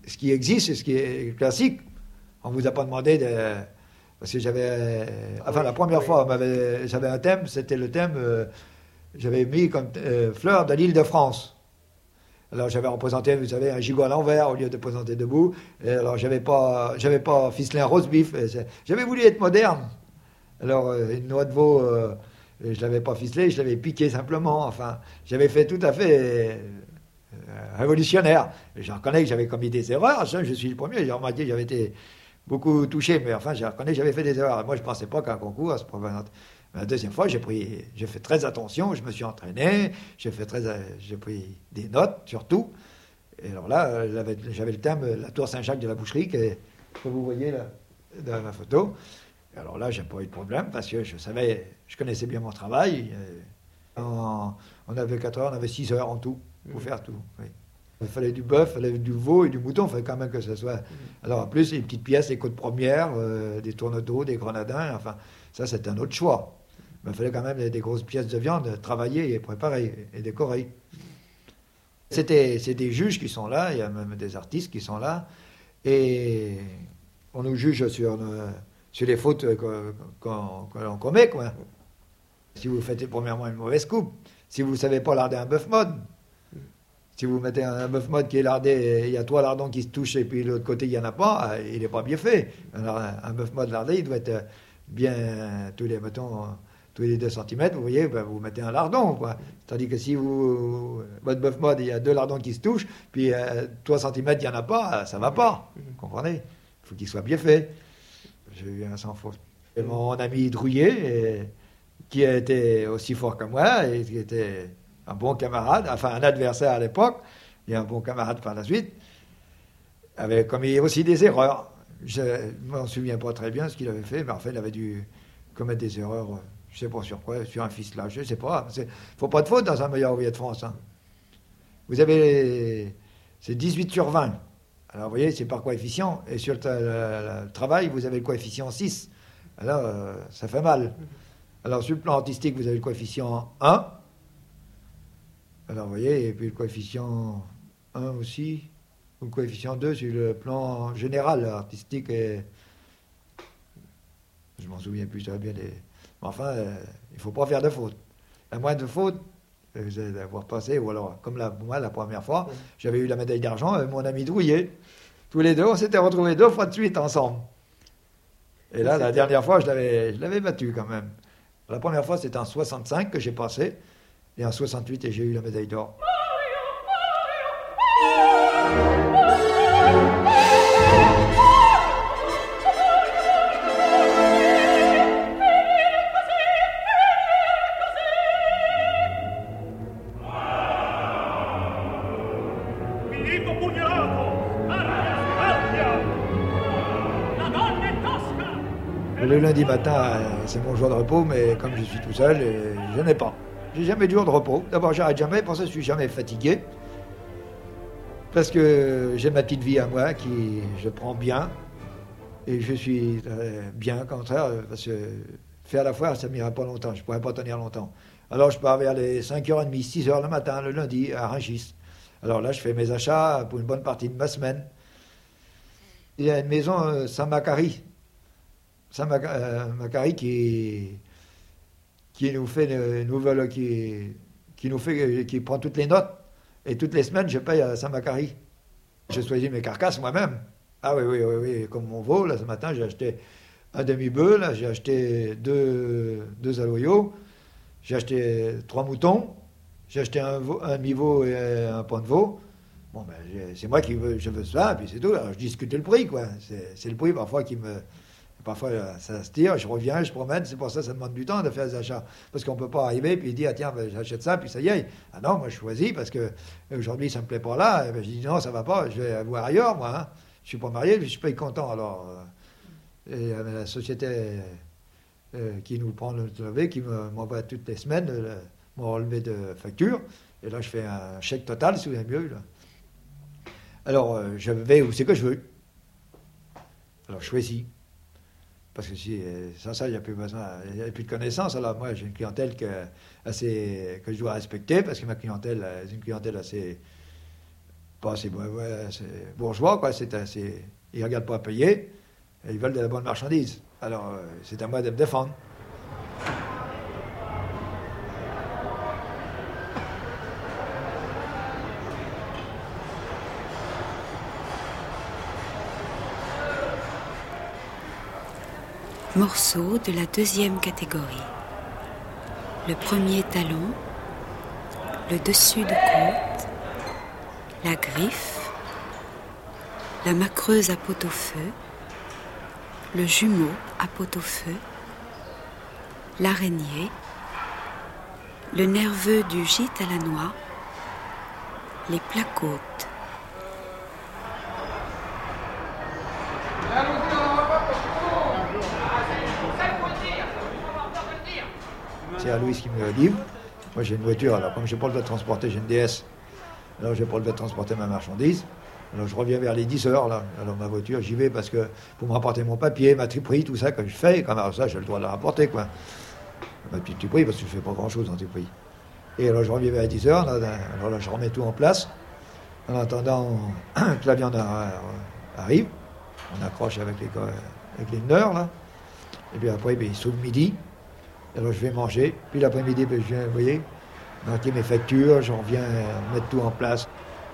ce qui existe et ce qui est classique. On ne vous a pas demandé de... Parce que j'avais... Enfin, la première fois, j'avais un thème, c'était le thème... j'avais mis comme fleur de l'île de France. Alors, j'avais représenté, vous savez, un gigot à l'envers au lieu de présenter debout. Et alors, j'avais pas ficelé un roast beef. J'avais voulu être moderne. Alors, une noix de veau, je ne l'avais pas ficelée, je l'avais piquée simplement. Enfin, j'avais fait tout à fait... révolutionnaire. Je reconnais que j'avais commis des erreurs, je suis le premier, j'ai remarqué que j'avais été beaucoup touché, mais enfin, je reconnais que j'avais fait des erreurs. Moi, je ne pensais pas qu'un concours à se présenter. La deuxième fois, j'ai fait très attention, je me suis entraîné, j'ai pris des notes, surtout. Et alors là, j'avais le thème, la tour Saint-Jacques de la Boucherie, que vous voyez là, dans la photo. Et alors là, j'ai pas eu de problème, parce que je connaissais bien mon travail. On avait 4 heures, on avait 6 heures en tout, pour faire tout. Oui. Il fallait du bœuf, il fallait du veau et du mouton, il fallait quand même que ça soit... Alors en plus, les petites pièces, les côtes premières, des tourneaux, des grenadins, enfin, ça c'était un autre choix. Mais il fallait quand même des grosses pièces de viande travaillées et préparées et décorées. C'est des juges qui sont là, il y a même des artistes qui sont là, et on nous juge sur les fautes que l'on commet, quoi. Si vous faites premièrement une mauvaise coupe, si vous ne savez pas larder un bœuf mode, si vous mettez un bœuf mode qui est lardé, il y a 3 lardons qui se touchent et puis de l'autre côté il n'y en a pas, il n'est pas bien fait. Alors un bœuf mode lardé, il doit être bien tous les 2 cm, vous voyez, ben, vous mettez un lardon, quoi. Tandis que si votre bœuf mode, il y a 2 lardons qui se touchent, puis 3 cm, il n'y en a pas, ça ne va pas. Vous comprenez? Il faut qu'il soit bien fait. J'ai eu un sans faute. Et mon ami Drouillet, qui a été aussi fort que moi, et qui était un bon camarade, enfin un adversaire à l'époque, et un bon camarade par la suite, avait commis aussi des erreurs. Je ne m'en souviens pas très bien ce qu'il avait fait, mais en fait, il avait dû commettre des erreurs, je ne sais pas sur quoi, sur un ficelage, je ne sais pas. Il ne faut pas de faute dans un meilleur ouvrier de France. Hein. Vous avez... C'est 18 sur 20. Alors, vous voyez, c'est par coefficient, et sur le travail, vous avez le coefficient 6. Alors, ça fait mal. Alors, sur le plan artistique, vous avez le coefficient 1. Alors, vous voyez, et puis le coefficient 1 aussi, ou le coefficient 2 sur le plan général, artistique. Et... je m'en souviens plus très bien des... Mais enfin, il ne faut pas faire de faute. La moindre faute, vous allez avoir passé, ou alors, comme moi, la première fois, j'avais eu la médaille d'argent avec mon ami Drouillet. Tous les deux, on s'était retrouvés 2 fois de suite ensemble. Et là, la dernière fois, je l'avais battu quand même. La première fois, c'était en 65 que j'ai passé, et en 68, j'ai eu la médaille d'or. Le lundi matin, c'est mon jour de repos, mais comme je suis tout seul, je n'ai pas. J'ai jamais de jour de repos. D'abord, j'arrête jamais, pour ça, je suis jamais fatigué. Parce que j'ai ma petite vie à moi, qui je prends bien. Et je suis bien, au contraire, parce que faire la foire, ça m'ira pas longtemps. Je pourrais pas tenir longtemps. Alors, je pars vers les 5h30, 6h le matin, le lundi, à Rungis. Alors là, je fais mes achats pour une bonne partie de ma semaine. Il y a une maison, Saint-Macary. Saint-Macary qui nous fait qui prend toutes les notes, et toutes les semaines je paye à Saint-Macary. Je choisis mes carcasses moi-même. Ah oui, comme mon veau, là ce matin j'ai acheté un demi-bœuf, là j'ai acheté deux aloyaux, j'ai acheté 3 moutons, j'ai acheté un demi-veau et un pain de veau. Bon ben c'est moi je veux ça, et puis c'est tout. Alors, je discute le prix, quoi. C'est le prix parfois qui me... Parfois, ça se tire, je reviens, je promène, c'est pour ça que ça demande du temps de faire des achats. Parce qu'on ne peut pas arriver puis dire, ah tiens, ben, j'achète ça, puis ça y est. Ah non, moi je choisis parce que aujourd'hui ça ne me plaît pas là. Et ben, je dis, non, ça ne va pas, je vais voir ailleurs, moi. Hein. Je ne suis pas marié, je suis pas content. Alors, la société qui nous prend le relevé, qui m'envoie toutes les semaines mon relevé de facture. Et là, je fais un chèque total, si vous avez mieux. Là. Alors, je vais où c'est que je veux. Alors, je choisis. Parce que sans ça, il n'y a plus besoin, il n'y a plus de connaissances. Alors moi, j'ai une clientèle que je dois respecter, parce que ma clientèle est une clientèle assez Bon, c'est bourgeois, quoi. Ils ne regardent pas à payer, et ils veulent de la bonne marchandise. Alors, c'est à moi de me défendre. Morceaux de la deuxième catégorie. Le premier talon, le dessus de côte, la griffe, la macreuse à pot-au-feu, le jumeau à pot-au-feu, l'araignée, le nerveux du gîte à la noix, les plats-côtes. C'est à Louise qui me livre. Moi j'ai une voiture, alors comme je n'ai pas le droit de transporter, j'ai une DS. Alors j'ai pas le droit de transporter ma marchandise. Alors je reviens vers les 10 heures là. Alors ma voiture, j'y vais parce que pour me rapporter mon papier, ma triperie, tout ça que je fais, quand même ça j'ai le droit de la rapporter quoi. Ma petite triperie parce que je fais pas grand chose en triperie. Et alors je reviens vers les 10 heures, alors là je remets tout en place. En attendant que la viande arrive, on accroche avec les nœuds là. Et puis après, il sauve midi. Alors je vais manger, puis l'après-midi, je viens, vous voyez, monter mes factures, j'en reviens mettre tout en place.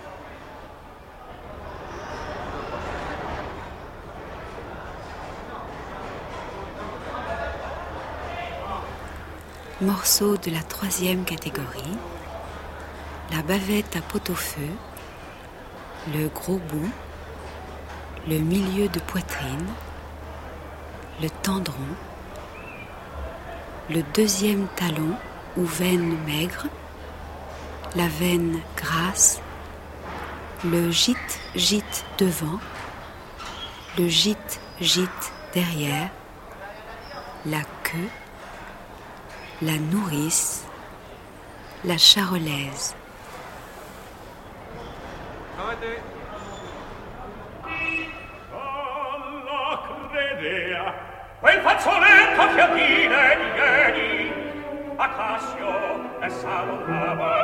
Morceaux de la troisième catégorie, la bavette à pot-au-feu, le gros bout, le milieu de poitrine, le tendron, le deuxième talon ou veine maigre, la veine grasse, le gîte devant, le gîte derrière, la queue, la nourrice, la charolaise. Quel fazzoletto fiatine di ieri a Cassio e salutava.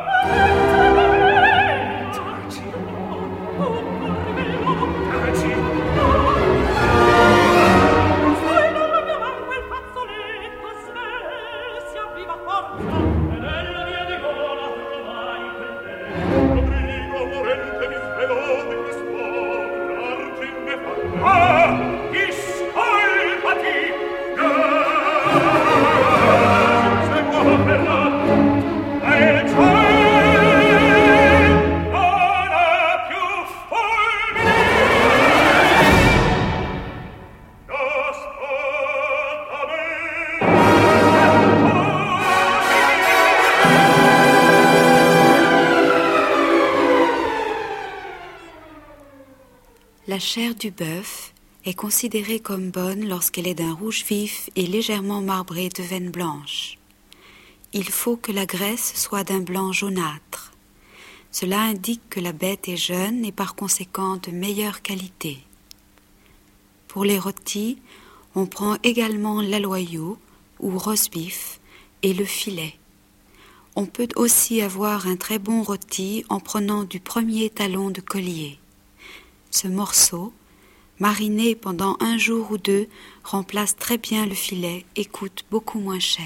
La chair du bœuf est considérée comme bonne lorsqu'elle est d'un rouge vif et légèrement marbrée de veines blanches. Il faut que la graisse soit d'un blanc jaunâtre. Cela indique que la bête est jeune et par conséquent de meilleure qualité. Pour les rôtis, on prend également l'aloyau ou roast-beef et le filet. On peut aussi avoir un très bon rôti en prenant du premier talon de collier. Ce morceau, mariné pendant 1 jour ou 2, remplace très bien le filet et coûte beaucoup moins cher.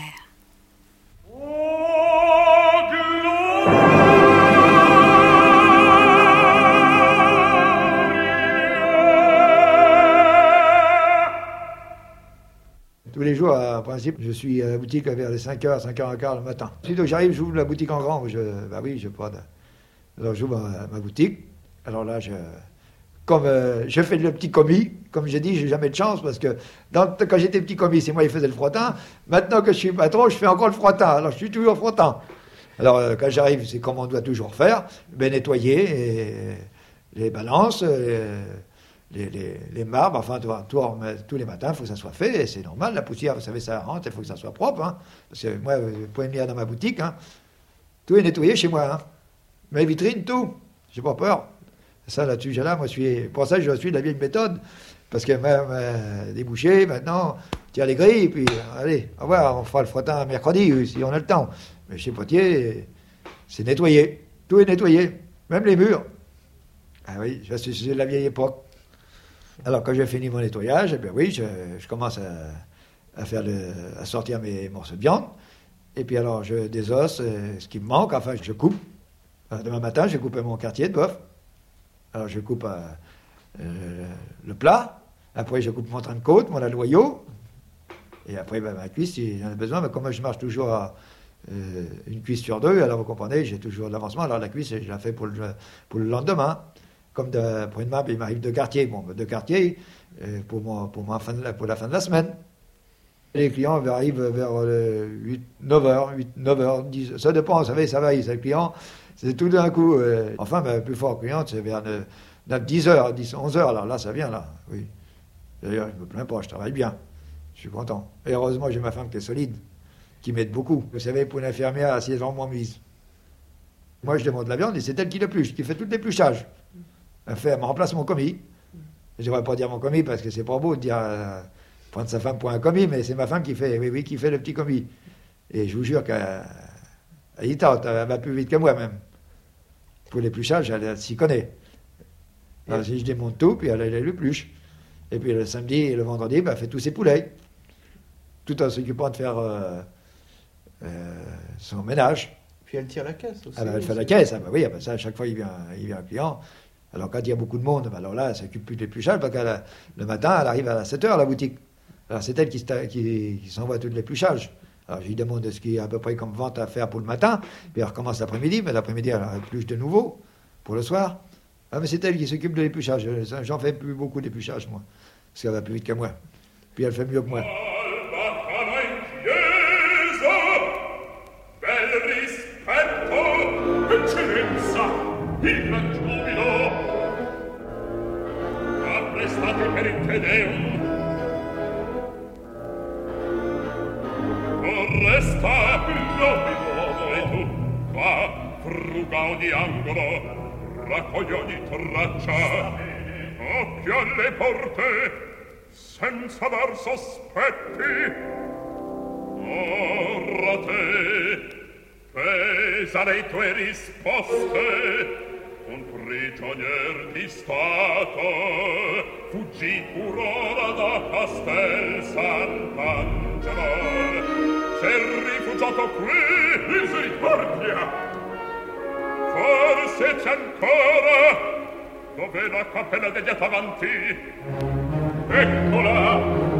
Tous les jours, en principe, je suis à la boutique vers les 5h, 5h15 le matin. Ensuite, j'arrive, j'ouvre la boutique en grand. Alors j'ouvre ma boutique. Alors là, comme je fais le petit commis, comme j'ai dit, j'ai jamais de chance parce que quand j'étais petit commis, c'est moi qui faisais le frottin. Maintenant que je suis patron, je fais encore le frottin. Alors je suis toujours frottant. Alors quand j'arrive, c'est comme on doit toujours faire, nettoyer les balances, les marbres, enfin tous les matins, il faut que ça soit fait. Et c'est normal, la poussière, vous savez, ça rentre, il faut que ça soit propre. Hein. Parce que moi, vous pouvez venir dans ma boutique, hein, tout est nettoyé chez moi. Hein. Mes vitrines, tout. J'ai pas peur. Ça, là-dessus, pour ça, je suis de la vieille méthode. Parce que même des bouchers, maintenant, tire les grilles, puis allez, au revoir, on fera le frottin mercredi, si on a le temps. Mais chez Potier, c'est nettoyé. Tout est nettoyé, même les murs. Ah oui, c'est de la vieille époque. Alors, quand j'ai fini mon nettoyage, eh bien oui, je commence à sortir mes morceaux de viande. Et puis alors, je désosse ce qui me manque. Enfin, je coupe. Alors, demain matin, j'ai coupé mon quartier de bœuf. Alors, je coupe le plat. Après, je coupe mon train de côte, mon aloyau. Et après, ma cuisse, si j'en ai besoin. Mais comme je marche toujours à une cuisse sur deux, alors vous comprenez, j'ai toujours de l'avancement. Alors, la cuisse, je la fais pour le lendemain. Comme pour une map, il m'arrive 2 quartiers. Bon, 2 quartiers pour la fin de la semaine. Les clients arrivent vers 9 h, 10. Ça dépend, vous savez, ça varie. C'est le client, c'est tout d'un coup. Enfin, le plus fort client, c'est vers 10 h, 11 h. Alors là, ça vient, là. Oui. D'ailleurs, je ne me plains pas, je travaille bien. Je suis content. Et heureusement, j'ai ma femme qui est solide, qui m'aide beaucoup. Vous savez, pour une infirmière, si les gens m'ont mise. Moi, je demande la viande et c'est elle qui l'épluche, qui fait tout l'épluchage. Elle me remplace mon commis. Je ne devrais pas dire mon commis parce que c'est pas beau de dire prendre sa femme pour un commis, mais c'est ma femme qui fait le petit commis. Et je vous jure qu'elle tente, elle va plus vite que moi même. Pour l'épluchage, elle s'y connaît. Alors, si je démonte tout, puis elle l'épluche. Et puis le samedi et le vendredi, elle fait tous ses poulets. Tout en s'occupant de faire son ménage. Puis elle tire la caisse aussi. Alors elle fait la caisse, oui, ça, à chaque fois il vient un client. Alors quand il y a beaucoup de monde, alors là, elle s'occupe plus de l'épluchage, parce que le matin, elle arrive à 7 h à la boutique. Alors c'est elle qui s'envoie tout l'épluchage. Alors je lui demande ce qu'il y a à peu près comme vente à faire pour le matin, puis elle recommence l'après-midi, mais l'après-midi, elle épluche de nouveau pour le soir. Ah, mais c'est elle qui s'occupe de l'épluchage. J'en fais plus beaucoup d'épluchage, moi, parce qu'elle va plus vite que moi. Puis elle fait mieux que moi. Il gran giubilo apprestate per il Te Deum resta nobilo e tu qua fruga ogni angolo raccogli ogni traccia occhio alle porte senza dar sospetti ora te pesa le tue risposte un prigionier di stato fuggì pur ora da Castel Sant'Angelo s'è rifugiato qui misericordia forse c'è ancora dove la cappella degli avanti eccola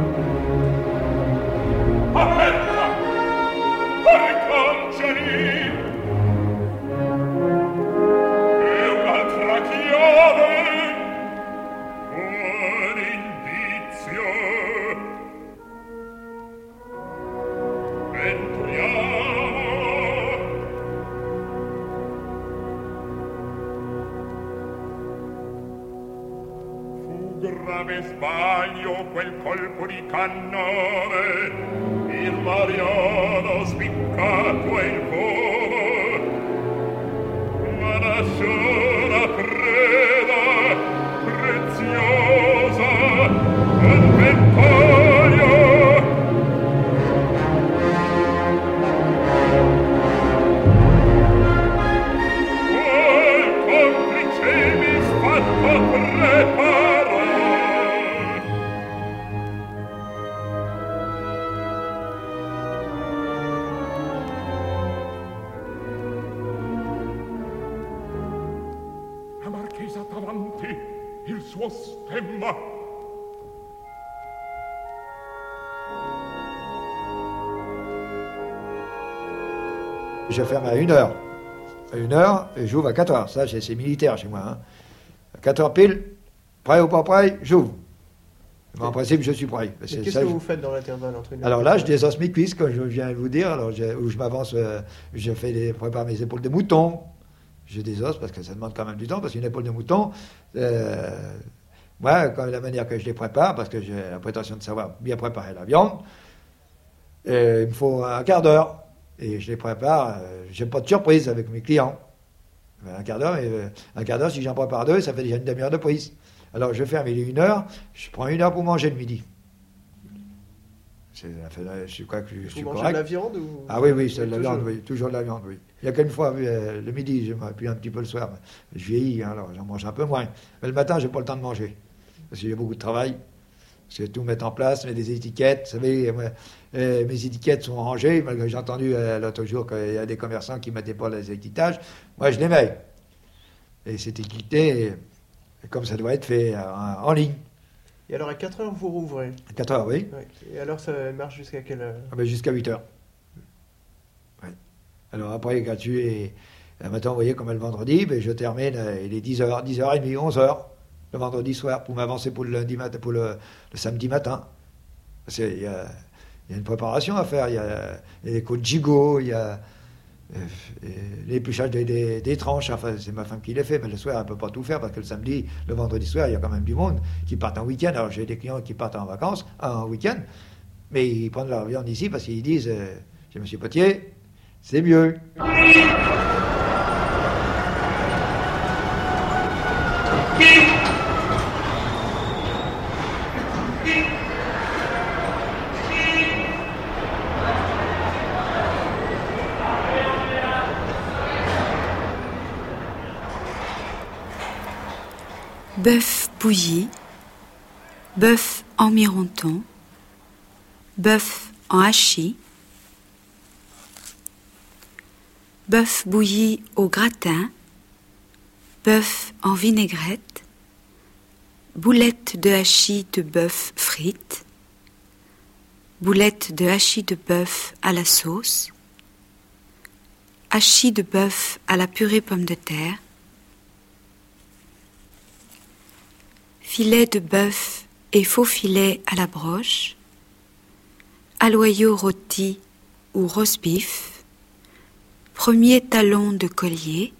aperta riconciali e un'altra chiave un indizio entriamo fu grave sbaglio quel colpo di cannone il Mariano spiccato il volo ma lasciò la preda preziosa al ventaglio quel complice misfatto prepara davanti il suo stemma je ferme à 1 h. À 1 h et j'ouvre à 4 h. Ça, c'est militaire chez moi. Hein. À 4 h pile, prêt ou pas prêt, j'ouvre. En principe, je suis prêt. Qu'est-ce que vous faites dans l'intervalle entre une... Alors là, je désosse mes cuisses, comme je viens de vous dire. Alors, où je m'avance, je prépare mes épaules de mouton. Je désosse parce que ça demande quand même du temps, parce qu'une épaule de mouton, moi, quand la manière que je les prépare, parce que j'ai la prétention de savoir bien préparer la viande, il me faut un quart d'heure. Et je les prépare, j'ai pas de surprise avec mes clients. Un quart d'heure, si j'en prépare 2, ça fait déjà une demi-heure de prise. Alors je fais à midi 1 h, je prends 1 heure pour manger le midi. Je crois que je suis Vous mangez correct. de la viande ou... Ah oui, c'est de la toujours. viande, oui, toujours de la viande, oui. Il y a qu'une fois, le midi, puis un petit peu le soir. Je vieillis, hein, alors j'en mange un peu moins. Mais le matin, j'ai pas le temps de manger. Parce qu'il y a beaucoup de travail. C'est tout mettre en place, mettre des étiquettes. Vous savez, mes étiquettes sont rangées. Malgré j'ai entendu l'autre jour qu'il y a des commerçants qui ne mettaient pas les étiquetages. Moi, je les mets. Et c'est étiqueté comme ça doit être fait en ligne. Et alors, à 4 heures, vous rouvrez? À 4 heures, oui. Ouais. Et alors, ça marche jusqu'à quelle heure? Jusqu'à 8 heures. Ouais. Alors après, gratuit. Maintenant, vous voyez, comme le vendredi, je termine, il est 10h, 10h30, 11h, le vendredi soir, pour m'avancer pour le lundi matin, pour le samedi matin. Parce qu'il y a une préparation à faire. Il y a les côtes gigot, il y a l'épluchage des tranches. Enfin, c'est ma femme qui les fait, mais le soir, elle ne peut pas tout faire parce que le samedi, le vendredi soir, il y a quand même du monde qui part en week-end. Alors, j'ai des clients qui partent en vacances, en week-end, mais ils prennent leur viande ici parce qu'ils disent chez M. Potier, c'est mieux. Bœuf bouilli, bœuf en mironton, bœuf en hachis, bœuf bouilli au gratin, bœuf en vinaigrette, boulettes de hachis de bœuf frites, boulettes de hachis de bœuf à la sauce, hachis de bœuf à la purée pomme de terre, filet de bœuf et faux filet à la broche, aloyau rôti ou roast beef, premier talon de collier.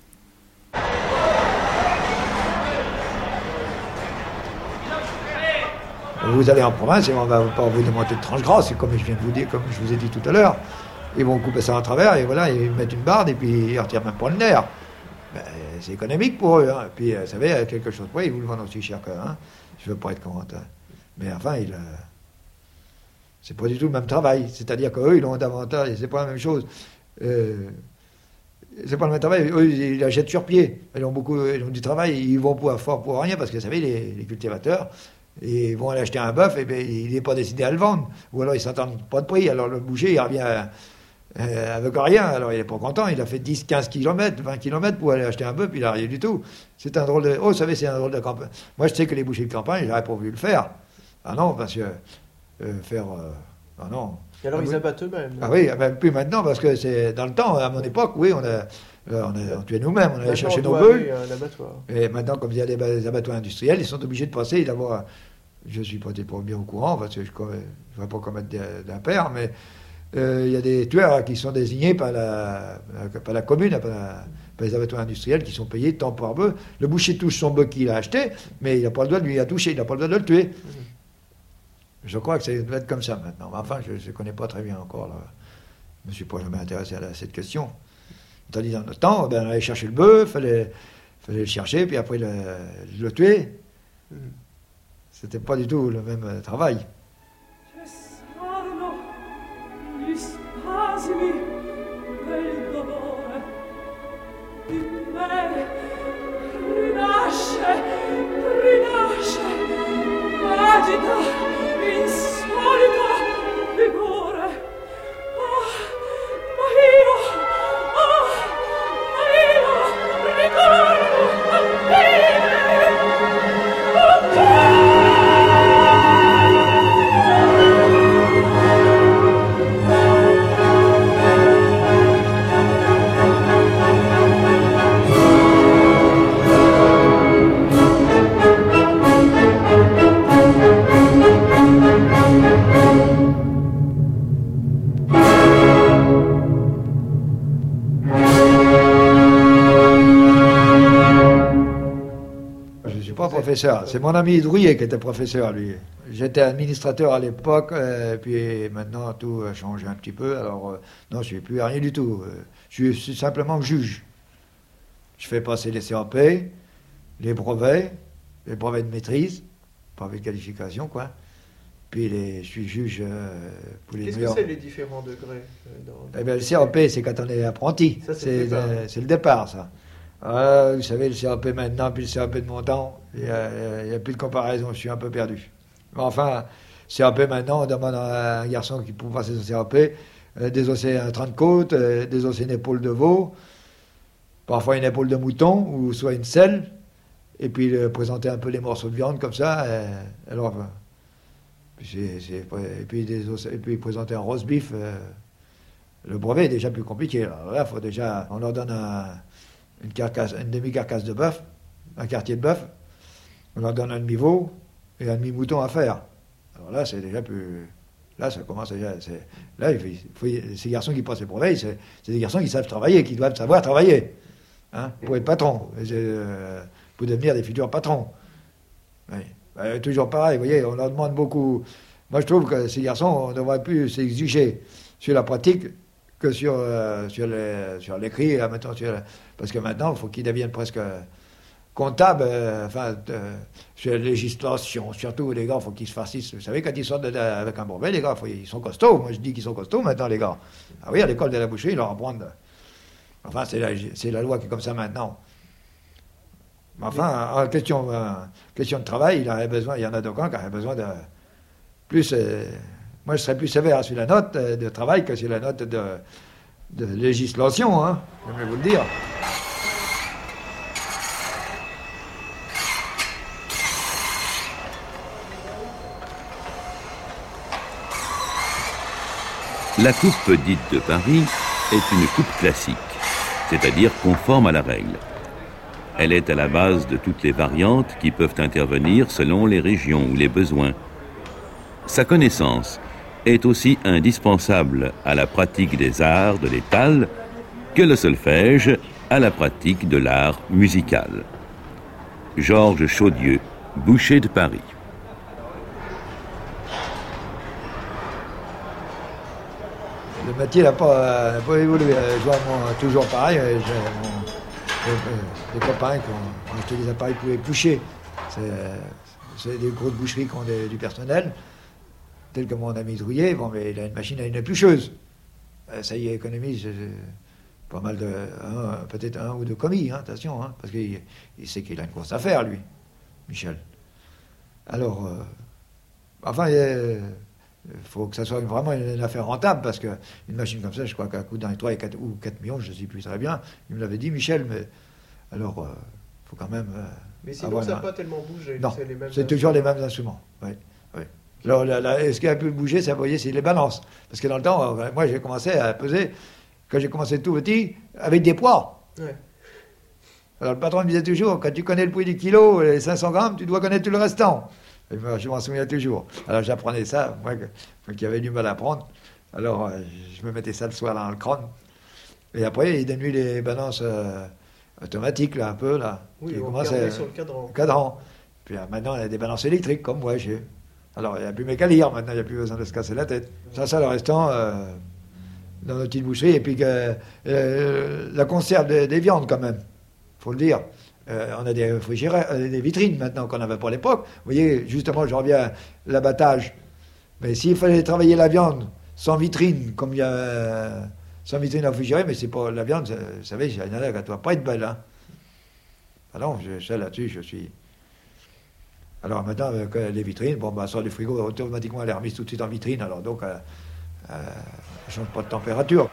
Vous allez en province et on va pas vous demander de tranche grasse, comme je viens de vous dire, comme je vous ai dit tout à l'heure. Ils vont couper ça en travers et voilà, ils mettent une barde et puis ils ne retirent même pas le nerf. Ben, c'est économique pour eux. Hein. Puis, vous savez, quelque chose de près, ils vous le vendent aussi cher que hein. Je ne veux pas être commentaire. Mais enfin, c'est pas du tout le même travail. C'est-à-dire qu'eux, ils ont davantage, c'est pas la même chose. C'est pas le même travail. Eux, ils la jettent sur pied. Ils ont du travail, ils vont fort pour rien, parce que vous savez, les cultivateurs, ils vont aller acheter un bœuf, et bien, il n'est pas décidé à le vendre. Ou alors, ils ne s'entendent pas de prix. Alors, le boucher, il revient avec rien. Alors, il n'est pas content. Il a fait 10, 15 km, 20 km pour aller acheter un bœuf, puis il n'a rien du tout. C'est un drôle de... Oh, vous savez, c'est un drôle de campagne. Moi, je sais que les bouchers de campagne, j'aurais pas voulu le faire. Ah non, parce que ah non. Et alors, ils abattent eux-mêmes. Ah oui, ben, plus maintenant, parce que c'est dans le temps, à mon époque, oui, on tuait nous-mêmes, on allait chercher nos bœufs. Et maintenant, comme il y a des abattoirs industriels, ils sont obligés de passer et d'avoir... Je ne suis pas bien au courant, parce que je ne vais pas commettre d'impair, mais il y a des tueurs qui sont désignés par la commune, par les abattoirs industriels, qui sont payés tant par bœuf. Le boucher touche son bœuf qu'il a acheté, mais il n'a pas le droit de lui toucher, il n'a pas le droit de le tuer. Je crois que ça doit être comme ça maintenant. Mais enfin, je ne connais pas très bien encore. Là. Je ne me suis pas jamais intéressé à cette question. Tandis dans notre temps, on allait chercher le bœuf, il fallait le chercher, puis après le tuer. C'était pas du tout le même travail. C'est mon ami Drouillet qui était professeur, lui. J'étais administrateur à l'époque, puis maintenant tout a changé un petit peu. Alors, non, je ne suis plus rien du tout. Je suis simplement juge. Je fais passer les CAP, les brevets de maîtrise, brevets de qualification, quoi. Puis je suis juge pour les Qu'est-ce meilleurs. que c'est les différents degrés Eh bien, le CAP, c'est quand on est apprenti. Ça, c'est le départ, ça. Vous savez, le CAP maintenant, puis le CAP de mon temps, il n'y a plus de comparaison, je suis un peu perdu. Mais enfin, CAP maintenant, on demande à un garçon qui peut passer son CAP, des osseilles à 30 côtes, des osseilles une épaule de veau, parfois une épaule de mouton, ou soit une selle, et puis présenter un peu les morceaux de viande comme ça. Alors, et puis présenter un roast beef. Le brevet est déjà plus compliqué. Alors là, faut déjà, on leur donne une demi-carcasse de bœuf, un quartier de bœuf, on leur donne un demi-veau et un demi-mouton à faire. Alors là, c'est déjà plus... Là, ça commence déjà... Là, ces garçons qui passent les brevets, c'est des garçons qui savent travailler, qui doivent savoir travailler. Hein, pour être patron, pour devenir des futurs patrons. Oui. Toujours pareil, vous voyez, on leur demande beaucoup. Moi, je trouve que ces garçons, on ne devrait plus s'exiger sur la pratique que sur l'écrit. Parce que maintenant, il faut qu'ils deviennent presque comptables, sur la législation. Surtout, les gars, il faut qu'ils se farcissent. Vous savez, quand ils sortent avec un brevet, les gars, ils sont costauds. Moi, je dis qu'ils sont costauds maintenant, les gars. Ah oui, à l'école de la boucherie, ils leur apprennent. Enfin, c'est la loi qui est comme ça maintenant. Mais enfin, en question de travail, il y en a d'autres qui auraient besoin de plus. Moi, je serais plus sévère sur la note de travail que sur la note de législation, hein, je vais vous le dire. La coupe dite de Paris est une coupe classique, c'est-à-dire conforme à la règle. Elle est à la base de toutes les variantes qui peuvent intervenir selon les régions ou les besoins. Sa connaissance est aussi indispensable à la pratique des arts de l'étal que le solfège à la pratique de l'art musical. Georges Chaudieu, boucher de Paris. Le métier n'a pas évolué. Je vois toujours pareil. Des copains qui ont acheté des appareils pour les boucher. C'est des grosses boucheries qui ont du personnel, tel que mon ami Drouillet. Bon, mais il a une machine à une éplucheuse. Ça y économise pas mal peut-être un ou deux commis, hein, attention, hein, parce qu'il sait qu'il a une grosse affaire, lui, Michel. Alors, enfin, il faut que ça soit vraiment une affaire rentable, parce qu'une machine comme ça, je crois qu'elle coûte dans les 3 ou 4 millions, je ne sais plus très bien. Il me l'avait dit, Michel, mais alors, il faut quand même... mais sinon, ça n'a pas tellement bougé. Non, c'est toujours les mêmes instruments. Oui, oui. Alors, ce qui a pu bouger, ça, vous voyez, c'est les balances. Parce que dans le temps, moi, j'ai commencé à peser, quand j'ai commencé tout petit, avec des poids. Ouais. Alors, le patron me disait toujours, quand tu connais le prix du kilo, les 500 grammes, tu dois connaître tout le restant. Et je m'en souviens toujours. Alors, j'apprenais ça, moi qui avais du mal à apprendre. Alors, je me mettais ça le soir dans le crâne. Et après, il donne les balances automatiques, là, un peu, là. Oui, on regardait sur le cadran. Puis maintenant, il y a des balances électriques, comme moi, j'ai. Alors, il n'y a plus mes calirs, maintenant, il n'y a plus besoin de se casser la tête. Ça, le restant, dans nos petites boucheries. Et puis, la conserve des viandes, quand même, il faut le dire. On a des des vitrines, maintenant, qu'on n'avait pas à l'époque. Vous voyez, justement, je reviens à l'abattage. Mais s'il fallait travailler la viande sans vitrine, comme il y a... sans vitrine à réfrigérer, mais c'est pas la viande, vous savez, il y en a qui ne doit pas être belle, hein. Ah non, ça là-dessus, je suis... Alors maintenant, avec les vitrines, bon, bah, sort du frigo, automatiquement, elle est remise tout de suite en vitrine, alors donc, elle ne change pas de température.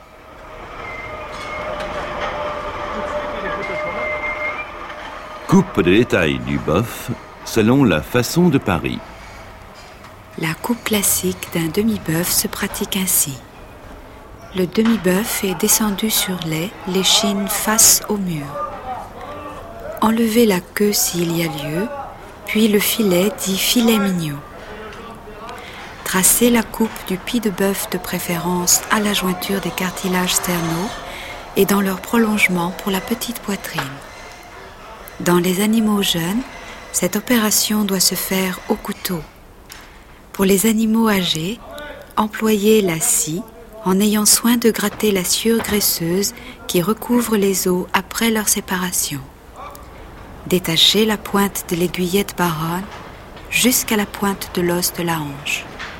Coupe de détail du bœuf selon la façon de Paris. La coupe classique d'un demi-bœuf se pratique ainsi. Le demi-bœuf est descendu sur l'échine face au mur. Enlevez la queue s'il y a lieu, puis le filet dit filet mignon. Tracez la coupe du pis de bœuf de préférence à la jointure des cartilages sternaux et dans leur prolongement pour la petite poitrine. Dans les animaux jeunes, cette opération doit se faire au couteau. Pour les animaux âgés, employez la scie en ayant soin de gratter la sueur graisseuse qui recouvre les os après leur séparation. Détachez la pointe de l'aiguillette baronne jusqu'à la pointe de l'os de la hanche.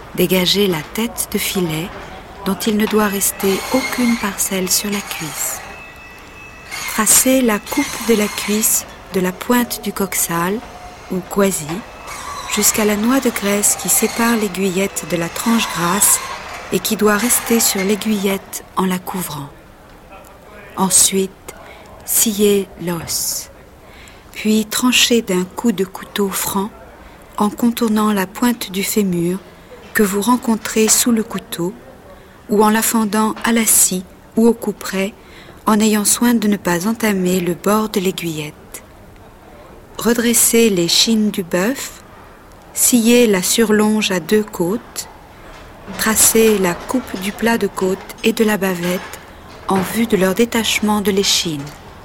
Dégagez la tête de filet dont il ne doit rester aucune parcelle sur la cuisse. Tracez la coupe de la cuisse de la pointe du coxal, ou quasi, jusqu'à la noix de graisse qui sépare l'aiguillette de la tranche grasse et qui doit rester sur l'aiguillette en la couvrant. Ensuite, sciez l'os, puis tranchez d'un coup de couteau franc en contournant la pointe du fémur que vous rencontrez sous le couteau ou en la fendant à la scie ou au couperet en ayant soin de ne pas entamer le bord de l'aiguillette. Redressez les chines du bœuf, sciez la surlonge à 2 côtes, tracez la coupe du plat de côte et de la bavette en vue de leur détachement de l'échine.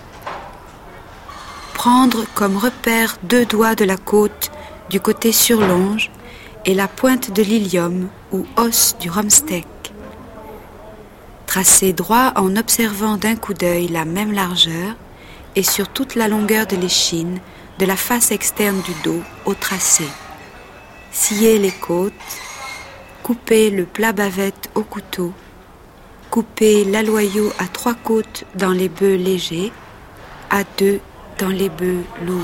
Prendre comme repère 2 doigts de la côte du côté surlonge et la pointe de l'ilium ou os du rumsteak. Tracez droit en observant d'un coup d'œil la même largeur et sur toute la longueur de l'échine, de la face externe du dos au tracé. Sciez les côtes, coupez le plat bavette au couteau, coupez l'aloyau à 3 côtes dans les bœufs légers, à 2 dans les bœufs lourds.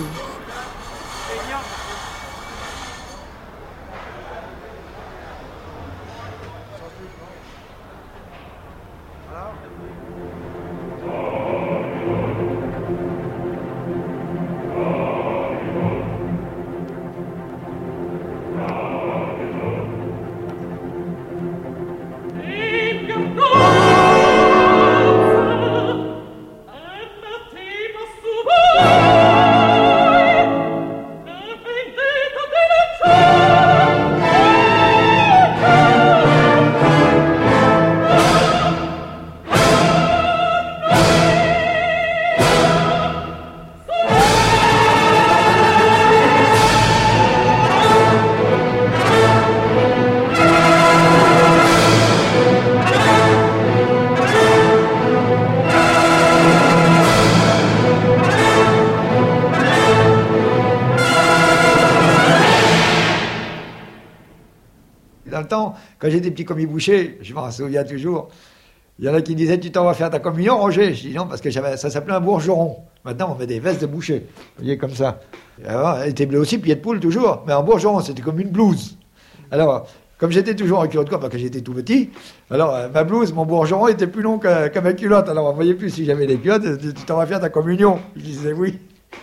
Quand j'étais petit commis boucher, je m'en souviens toujours, il y en a qui disaient « Tu t'en vas faire ta communion, Roger ?» Je dis « Non, parce que ça s'appelait un bourgeron. Maintenant, on met des vestes de boucher. » Vous voyez, comme ça. Alors, elle était bleue aussi, pied de poule toujours, mais en bourgeron, c'était comme une blouse. Alors, comme j'étais toujours en culotte de corps, parce que j'étais tout petit, alors ma blouse, mon bourgeron était plus long que ma culotte. Alors, on ne voyait plus si j'avais des culottes. « Tu t'en vas faire ta communion ?» Je disais « Oui. »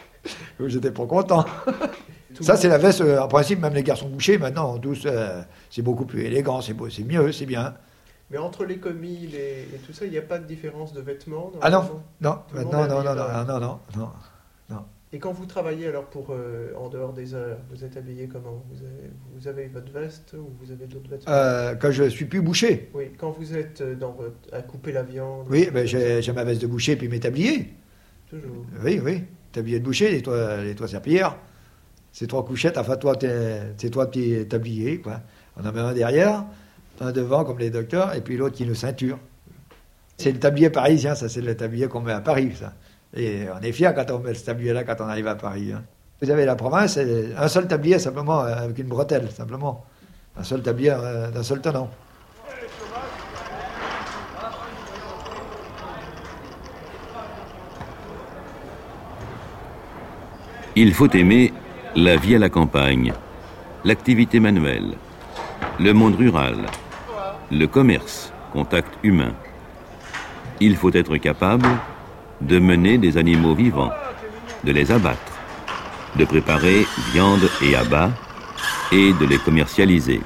J'étais pas content. Ça, c'est la veste, en principe, même les garçons bouchers, maintenant, tous, c'est beaucoup plus élégant, c'est beau, c'est mieux, c'est bien. Mais entre les commis et tout ça, il n'y a pas de différence de vêtements Ah non, non, maintenant, non. Et quand vous travaillez, alors, en dehors des heures, vous êtes habillé comment ? Vous avez votre veste ou vous avez d'autres vêtements ? Quand je suis plus boucher. Oui, quand vous êtes à couper la viande. Oui, ben, j'ai ma veste de boucher puis mes tabliers. Toujours. Oui, tablier de boucher, les toits serpillères. Ces 3 couchettes, enfin, c'est 3 petits tabliers, quoi. On en met un derrière, un devant, comme les docteurs, et puis l'autre qui nous ceinture. C'est le tablier parisien, ça, c'est le tablier qu'on met à Paris, ça. Et on est fiers quand on met ce tablier-là, quand on arrive à Paris. Hein. Vous avez la province, c'est un seul tablier, simplement, avec une bretelle, simplement. Un seul tablier d'un seul tenant. Il faut aimer la vie à la campagne, l'activité manuelle, le monde rural, le commerce, contact humain. Il faut être capable de mener des animaux vivants, de les abattre, de préparer viande et abats et de les commercialiser.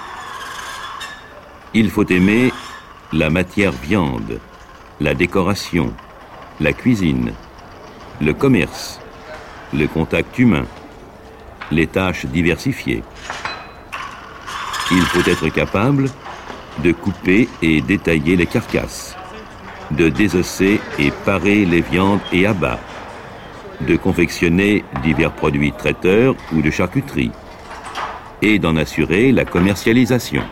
Il faut aimer la matière viande, la décoration, la cuisine, le commerce, le contact humain, les tâches diversifiées. Il faut être capable de couper et détailler les carcasses, de désosser et parer les viandes et abats, de confectionner divers produits traiteurs ou de charcuterie, et d'en assurer la commercialisation.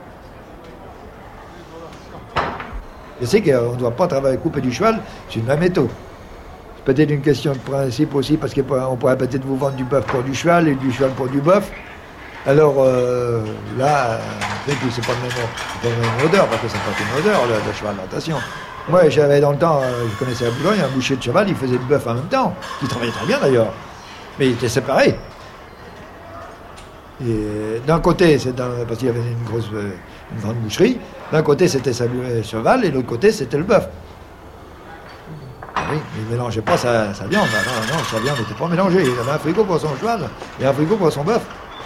Je sais qu'on ne doit pas travailler couper du cheval, c'est une même méthode. Peut-être une question de principe aussi, parce qu'on pourrait peut-être vous vendre du bœuf pour du cheval et du cheval pour du bœuf. Alors là, c'est pas la même odeur, parce que c'est pas une odeur, le cheval de natation. Moi, j'avais dans le temps, je connaissais à Boulogne, un boucher de cheval, il faisait le bœuf en même temps, qui travaillait très bien d'ailleurs, mais il était séparé. Et d'un côté, parce qu'il y avait une grande boucherie, d'un côté c'était sa cheval et de l'autre côté c'était le bœuf. Oui, il ne mélangeait pas sa viande. Non, sa viande n'était pas mélangée. Il avait un frigo pour son cheval et un frigo pour son bœuf.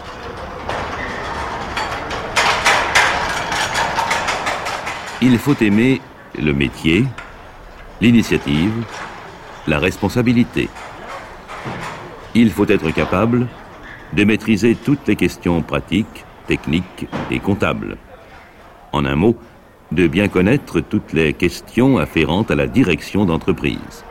Il faut aimer le métier, l'initiative, la responsabilité. Il faut être capable de maîtriser toutes les questions pratiques, techniques et comptables. En un mot, de bien connaître toutes les questions afférentes à la direction d'entreprise.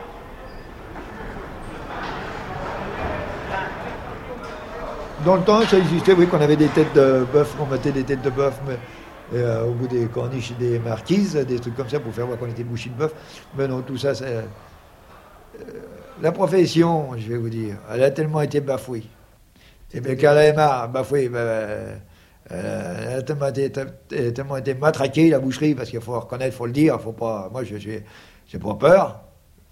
Dans le temps, ça existait, oui, qu'on avait des têtes de bœuf, on mettait des têtes de bœuf au bout des corniches, des marquises, des trucs comme ça pour faire voir qu'on était bouché de bœuf. Mais non, tout ça, c'est... la profession, je vais vous dire, elle a tellement été bafouée. Et bien qu'elle a marre, bafouée, elle a tellement été matraquée, la boucherie, parce qu'il faut reconnaître, il faut le dire, faut pas, moi j'ai pas peur.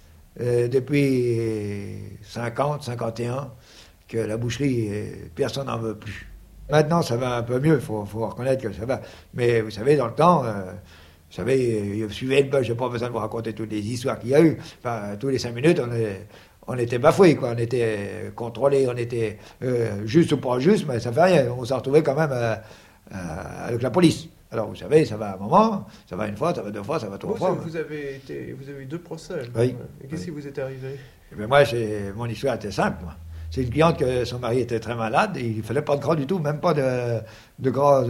Depuis 50, 51, que la boucherie, personne n'en veut plus. Maintenant, ça va un peu mieux, il faut reconnaître que ça va. Mais vous savez, dans le temps, vous savez, suivez le bœuf, je n'ai pas besoin de vous raconter toutes les histoires qu'il y a eu. Enfin, tous les 5 minutes, on était bafoués, quoi. On était contrôlés, on était juste ou pas juste, mais ça fait rien. On s'est retrouvés quand même avec la police. Alors, vous savez, ça va un moment, ça va une fois, ça va 2 fois, ça va 3 fois. Vous avez eu 2 procès. Oui. Et qu'est-ce qui vous est arrivé? Moi, mon histoire était simple, moi. C'est une cliente que son mari était très malade, et il ne fallait pas de gras du tout, même pas de gras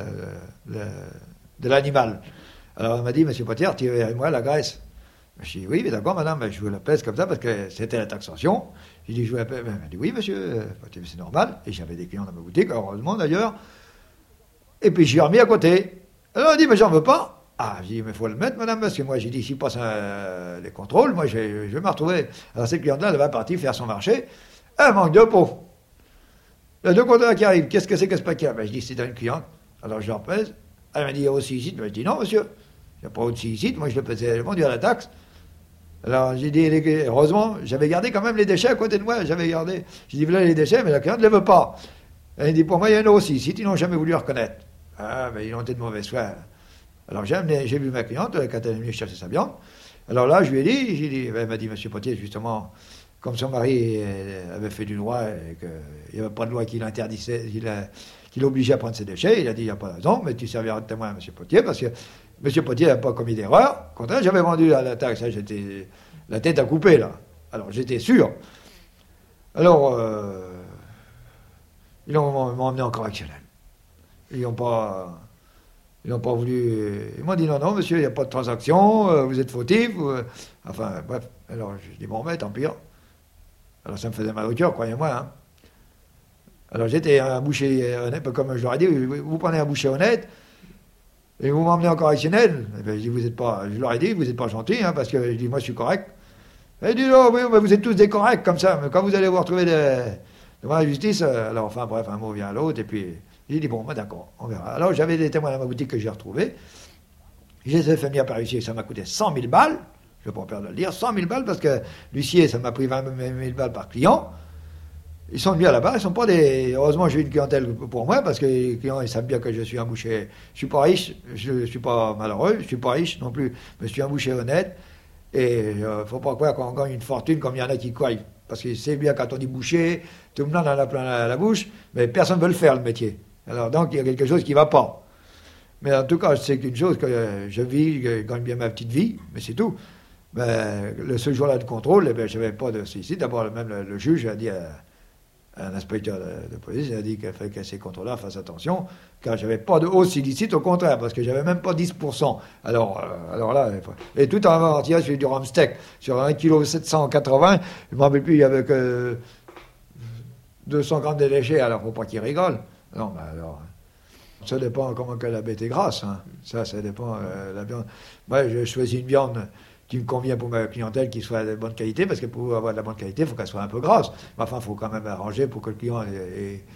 de l'animal. Alors, elle m'a dit, monsieur Potier, tirez-moi la graisse. Je dis, oui, mais d'accord, madame, je vous la pèse comme ça parce que c'était la taxation. J'ai dit, je vous la pèse. Elle m'a dit, oui, monsieur, c'est normal. Et j'avais des clients dans ma boutique, heureusement d'ailleurs. Et puis, j'ai remis à côté. Alors, elle a dit, mais j'en veux pas. Ah, j'ai dit, mais il faut le mettre, madame, parce que moi, j'ai dit, s'il passe les contrôles, moi, je vais me retrouver. Alors, cette cliente-là, elle va partir faire son marché. Elle manque de peau. Il y a 2 compteurs qui arrivent. Qu'est-ce que c'est que ce paquet? Je dis, c'est une cliente. Alors, je leur pèse. Elle m'a dit, il y a aussi ici. Je dis, non, monsieur. Il n'y a pas aussi ici. Moi, je le pesais, vendu à la taxe. Alors, j'ai dit, heureusement, j'avais gardé quand même les déchets à côté de moi. J'avais gardé. J'ai dit, voilà les déchets, mais la cliente ne les veut pas. Elle dit, pour moi, il y en a aussi ici. Ils n'ont jamais voulu reconnaître. Ah, mais ils ont été de mauvaise foi. Alors, j'ai vu ma cliente quand elle est venue chercher sa viande. Alors là, je lui ai dit, elle m'a dit, monsieur Potier, justement, comme son mari avait fait du droit et qu'il n'y avait pas de loi qui l'interdisait, qui l'obligeait à prendre ses déchets, il a dit, il n'y a pas de raison, mais tu serviras de témoin à monsieur Potier, parce que monsieur Potier n'a pas commis d'erreur. Au contraire, j'avais vendu à la taxe, j'étais la tête à couper, là. Alors, j'étais sûr. Alors, ils m'ont emmené en correctionnel. Ils n'ont pas voulu... Ils m'ont dit, non, monsieur, il n'y a pas de transaction, vous êtes fautif. Enfin, bref. Alors, je dis, bon, mais tant pis. Alors, ça me faisait mal au cœur, croyez-moi. Hein. Alors, j'étais un boucher honnête, comme je leur ai dit, vous prenez un boucher honnête, et vous m'emmenez en correctionnel. Et bien, je leur ai dit, vous n'êtes pas gentil, hein, parce que je dis, moi, je suis correct. Et il dit, non, oui, mais vous êtes tous des corrects, comme ça. Mais quand vous allez vous retrouver devant la justice, alors, enfin, bref, un mot vient à l'autre, et puis... J'ai dit, bon, d'accord, on verra. Alors, j'avais des témoins dans ma boutique que j'ai retrouvés. Je les ai fait venir par huissier, ça m'a coûté 100 000 balles. Je ne vais pas perdre de le dire, 100 000 balles, parce que l'huissier, ça m'a pris 20 000 balles par client. Ils sont venus là-bas, ils sont pas des... Heureusement, j'ai eu une clientèle pour moi, parce que les clients, ils savent bien que je suis un boucher. Je suis pas riche, je suis pas malheureux, je suis pas riche non plus, mais je suis un boucher honnête. Et il ne faut pas croire qu'on gagne une fortune comme il y en a qui croient. Parce que c'est bien quand on dit boucher, tout le monde en a plein la bouche, mais personne ne veut le faire, le métier. Alors donc, il y a quelque chose qui ne va pas. Mais en tout cas, c'est qu'une chose que je vis, je gagne bien ma petite vie, mais c'est tout. Ben, ce jour-là de contrôle, eh ben, je n'avais pas de suicide. D'abord, même le juge a dit à un inspecteur de police, il a dit qu'il fallait que ces contrôleurs fassent attention, car je n'avais pas de hausse illicite, au contraire, parce que je n'avais même pas 10%. Alors là, et tout en entier, j'ai du rhum steak. Sur 1,780 kg, je ne me rappelle plus, il n'y avait que 200 grammes de déchets, alors il ne faut pas qu'ils rigolent. Non, mais alors, ça dépend comment que la bête est grasse. Hein. Ça dépend la viande. Moi, je choisis une viande qui me convient pour ma clientèle, qui soit de bonne qualité, parce que pour avoir de la bonne qualité, il faut qu'elle soit un peu grasse. Mais enfin, il faut quand même arranger pour que le client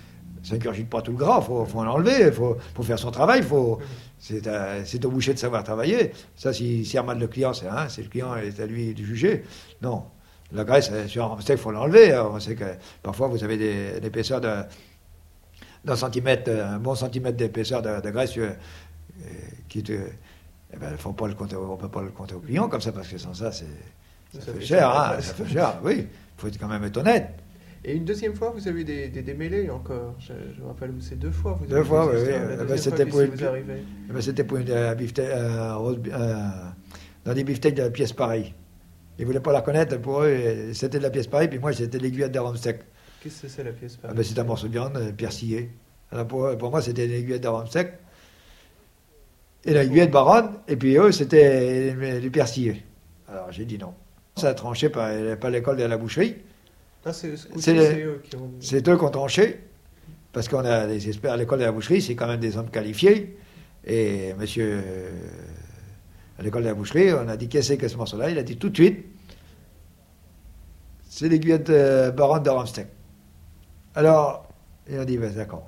Ça n'ingurgite pas tout le gras, faut en enlever, faut faire son travail, c'est au boucher de savoir travailler. Ça, s'il sert mal le client, c'est le client est à lui de juger. Non, la graisse, sur un steak, il faut l'enlever. On sait que parfois, vous avez une épaisseur d'un centimètre, un bon centimètre d'épaisseur de graisse qui te... Eh ben, on ne peut pas le compter au client comme ça, parce que sans ça, ça fait cher, ça fait cher, oui. Il faut quand même être honnête. Et une deuxième fois, vous avez eu des démêlés encore. Je me rappelle, c'est 2 fois. Deux fois, oui. C'était pour une beefsteak, dans des beefsteaks de la pièce pareille. Ils ne voulaient pas la reconnaître, pour eux, c'était de la pièce pareille, puis moi, c'était l'aiguillette de rhum-steak. Qu'est-ce que c'est la pièce pareille? C'est un morceau de viande persillé. Alors pour moi, c'était l'aiguillette de rhum-steak. Et l'aiguillette baronne, et puis eux, c'était du persillé. Alors j'ai dit non. Ça a tranché par l'école de la boucherie. Ah, c'est eux qui ont... C'est eux qui ont tranché, parce qu'on a des experts à l'école de la boucherie, c'est quand même des hommes qualifiés. Et monsieur, à l'école de la boucherie, on a dit qu'est-ce que ce morceau-là? Il a dit tout de suite, c'est l'aiguillette baronne de rhum-steak. Alors, il a dit, ben, d'accord.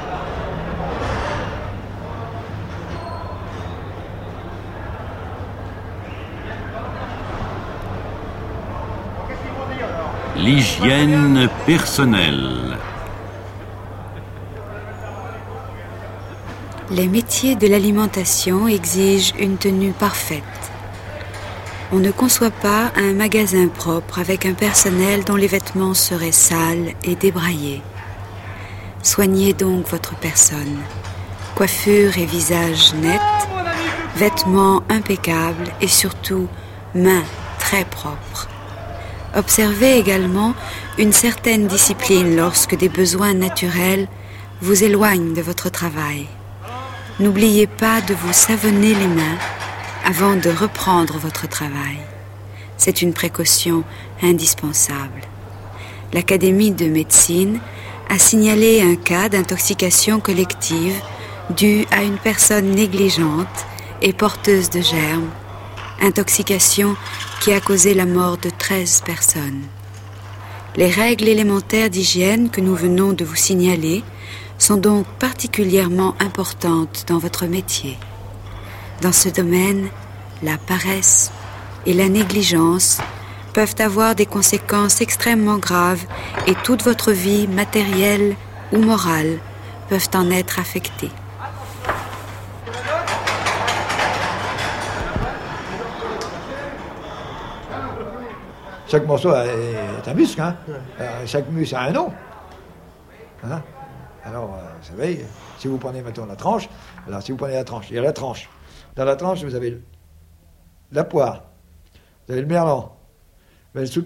L'hygiène personnelle. Les métiers de l'alimentation exigent une tenue parfaite. On ne conçoit pas un magasin propre avec un personnel dont les vêtements seraient sales et débraillés. Soignez donc votre personne. Coiffure et visage nets, vêtements impeccables et surtout mains très propres. Observez également une certaine discipline lorsque des besoins naturels vous éloignent de votre travail. N'oubliez pas de vous savonner les mains avant de reprendre votre travail. C'est une précaution indispensable. L'Académie de médecine a signalé un cas d'intoxication collective due à une personne négligente et porteuse de germes, intoxication qui a causé la mort de 13 personnes. Les règles élémentaires d'hygiène que nous venons de vous signaler sont donc particulièrement importantes dans votre métier. Dans ce domaine, la paresse et la négligence peuvent avoir des conséquences extrêmement graves et toute votre vie matérielle ou morale peuvent en être affectées. Chaque morceau est un muscle, hein. Chaque muscle a un nom. Hein? Alors, vous savez, si vous prenez maintenant la tranche, alors si vous prenez la tranche, il y a la tranche. Dans la tranche, vous avez la poire, vous avez le merlan, vous avez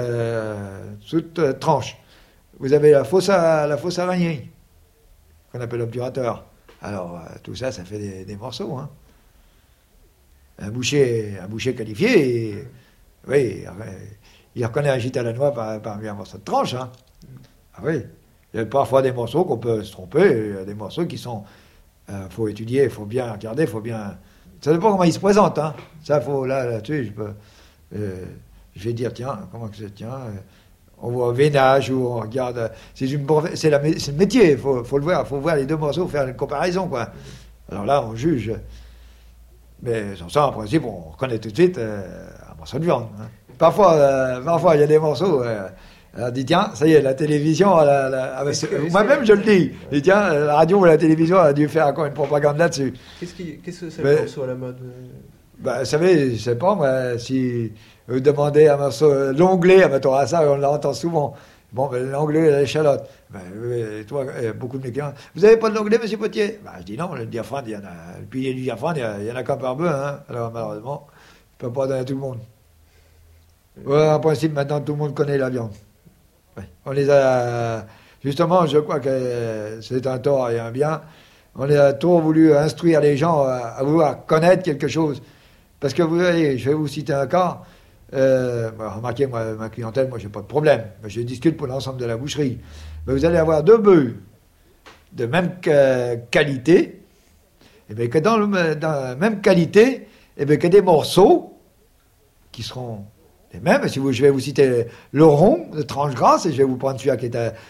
sous tranche, vous avez la fausse araignée, qu'on appelle l'obturateur. Alors, tout ça, ça fait des morceaux, hein. Un boucher qualifié, oui, il reconnaît un gitane à la noix parmi un morceau de tranche, hein. Ah oui. Il y a parfois des morceaux qu'on peut se tromper, il y a des morceaux qui sont... faut étudier, il faut bien regarder, il faut bien... Ça dépend comment ils se présentent, hein. Ça, faut... Là-dessus, je vais dire, tiens, comment que c'est, tiens... on voit un veinage, ou on regarde... C'est le métier, il faut le voir, il faut voir les deux morceaux, faire une comparaison, quoi. Alors là, on juge. Mais sans ça, en principe, on reconnaît tout de suite un morceau de viande, hein. Parfois, il y a des morceaux... on dit, tiens, ça y est, la télévision, moi-même je le dis. Je dis, tiens, la radio ou la télévision a dû faire encore une propagande là-dessus. Qu'est-ce que c'est le morceau à la mode? Vous savez, je sais pas, moi, si vous demandez un morceau, l'onglet, à ça, on l'entend souvent. Bon, l'onglet, la l'échalote. Toi, beaucoup de mes clients, vous n'avez pas de l'onglet, monsieur Potier? Je dis non, le diaphragme, il y en a. Le pilier du diaphragme, il y en a qu'un par bœuf, hein. Alors, malheureusement, je ne peux pas donner à tout le monde. Ouais, en principe, maintenant, tout le monde connaît la viande. Ouais. On les a... Justement, je crois que c'est un tort et un bien. On a trop voulu instruire les gens à vouloir connaître quelque chose. Parce que vous voyez, je vais vous citer un cas. Remarquez, moi, ma clientèle, moi, j'ai pas de problème. Je discute pour l'ensemble de la boucherie. Mais vous allez avoir 2 bœufs de même qualité, et bien que dans la même qualité, et bien que des morceaux qui seront Et même, je vais vous citer le rond de tranche grasse, et je vais vous prendre celui-là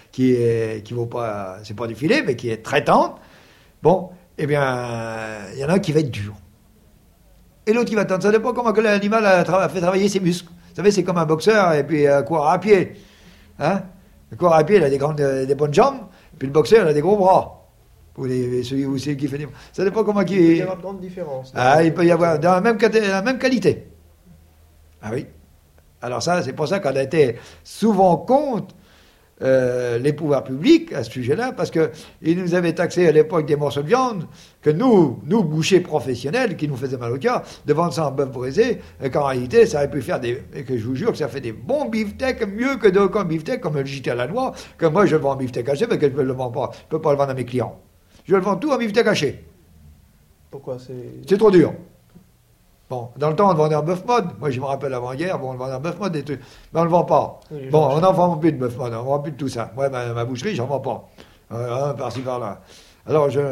qui vaut pas, c'est pas du filet, mais qui est très tendre. Bon, eh bien, il y en a un qui va être dur. Et l'autre qui va tendre. Ça dépend comment que l'animal a fait travailler ses muscles. Vous savez, c'est comme un boxeur et puis un coureur à pied. Hein? Le coureur à pied, il a des bonnes jambes, et puis le boxeur, il a des gros bras. Ou celui qui fait des... Ça dépend comment qui... Il peut y avoir de grandes différences. Il peut y avoir dans la même qualité. Ah oui. Alors ça, c'est pour ça qu'on a été souvent contre les pouvoirs publics à ce sujet-là, parce qu'ils nous avaient taxé à l'époque des morceaux de viande, que nous bouchers professionnels, qui nous faisaient mal au cœur, de vendre ça en bœuf braisé, et qu'en réalité, ça aurait pu faire et que je vous jure que ça fait des bons beefsteaks, mieux que d'aucuns beefsteaks, comme le JT à la noix, que moi je le vends en beefsteak haché, parce que je ne le vends pas, je ne peux pas le vendre à mes clients. Je le vends tout en beefsteak haché. Pourquoi c'est trop dur. Bon, dans le temps, on le vendait en bœuf mode. Moi, je me rappelle avant-guerre, on le vendait en bœuf mode, mais on ne le vend pas. Oui, bon, on n'en vend plus de bœuf mode, on ne vend plus de tout ça. Moi, ma boucherie, je n'en vends pas. Par-ci, par-là. Alors, je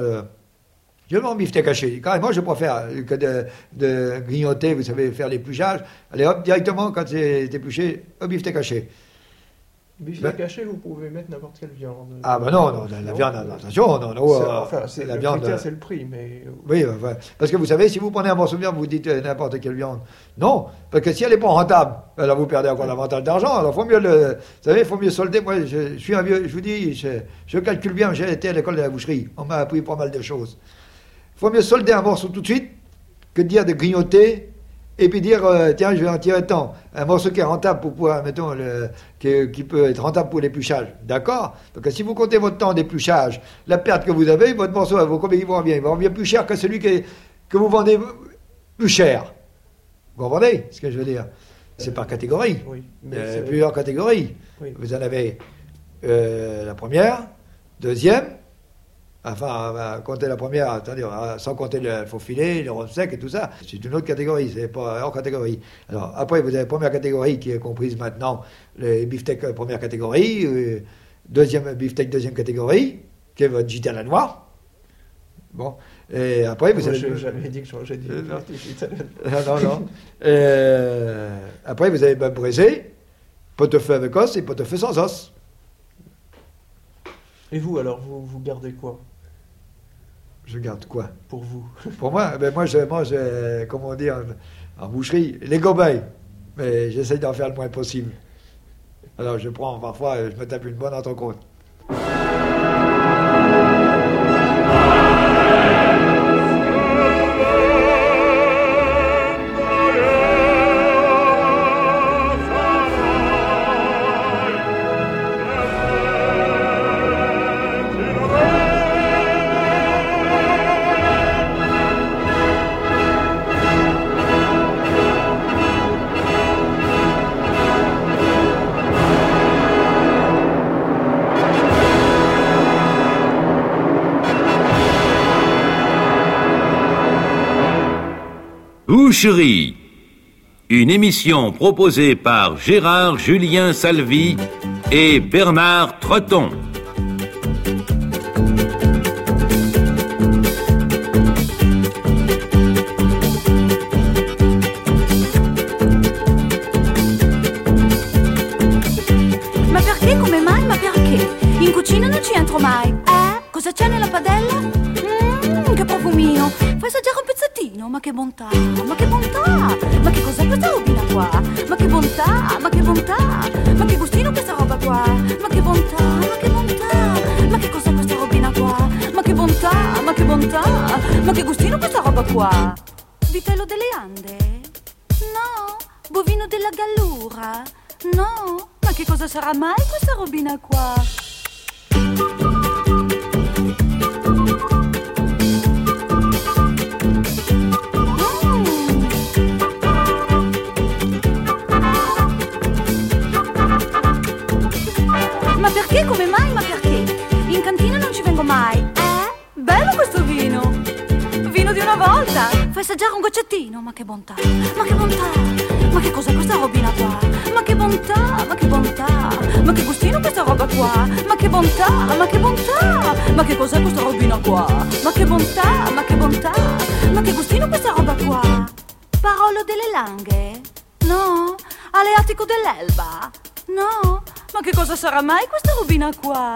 le vends en beefsteak haché. Carrément, je préfère que de grignoter, vous savez, faire l'épluchage. Allez, hop, directement, quand c'est épluché, au beefsteak haché. Beefsteak haché, vous pouvez mettre n'importe quelle viande. Ah ben non, la viande, attention, non. La viande, c'est le prix, mais... Oui, parce que vous savez, si vous prenez un morceau de viande, vous dites n'importe quelle viande. Non, parce que si elle n'est pas rentable, alors vous perdez encore davantage d'argent, alors il faut mieux solder. Moi, je suis un vieux, je vous dis, je calcule bien, j'ai été à l'école de la boucherie, on m'a appris pas mal de choses. Il faut mieux solder un morceau tout de suite que de dire de grignoter, et puis dire, tiens, je vais en tirer tant. Un morceau qui est rentable pour pouvoir, mettons, qui peut être rentable pour l'épluchage. D'accord? Donc, si vous comptez votre temps d'épluchage, la perte que vous avez, votre morceau, combien il vous revient? Il vous revient plus cher que celui que vous vendez plus cher. Vous comprenez ce que je veux dire? C'est par catégorie. Oui. Plusieurs catégories. Oui. Vous en avez la première, deuxième, enfin, compter la première, sans compter le faux filet, le rhum sec et tout ça, c'est une autre catégorie, c'est pas hors catégorie. Alors, après, vous avez la première catégorie qui est comprise maintenant, les beefsteaks première catégorie, deuxième beefsteak deuxième catégorie, qui est votre JT à la noix. Bon, et après, vous avez... J'ai jamais dit que j'ai dit JT à la noix. Non. Après, vous avez bœuf braisé, pot-au-feu avec os et pot-au-feu sans os. Et vous, alors, vous gardez quoi? Je garde quoi? Pour vous? Pour moi, moi je mange, comment dire, en boucherie, les gobeilles. Mais j'essaye d'en faire le moins possible. Alors je prends parfois, je me tape une bonne entrecôte. Boucherie, une émission proposée par Gérard Julien Salvi et Bernard Treton. Ma perché, come mai, ma perché? In cucina non ci entro mai. Cosa c'è nella padella? Che profumino! Fai assaggiare un pezzettino, ma che bontà, ma che bontà! Ma che cos'è questa robina qua? Ma che bontà, ma che bontà! Ma che gustino questa roba qua? Ma che bontà, ma che bontà! Ma che cos'è questa robina qua? Ma che bontà, ma che bontà! Ma che gustino questa roba qua? Vitello delle Ande? No! Bovino della Gallura? No! Ma che cosa sarà mai questa robina qua? Ma perché, come mai, ma perché? In cantina non ci vengo mai. Bello questo vino! Vino di una volta! Fai assaggiare un goccettino, ma che bontà! Ma che bontà! Ma che cos'è questa robina qua? Ma che bontà! Ma che bontà! Ma che gustino questa roba qua? Ma che bontà! Ma che bontà! Ma che cos'è questa robina qua? Ma che bontà! Ma che bontà! Ma che gustino questa roba qua? Parolo delle Langhe? No? Aleatico dell'Elba? No? Ma che cosa sarà mai questa robina qua?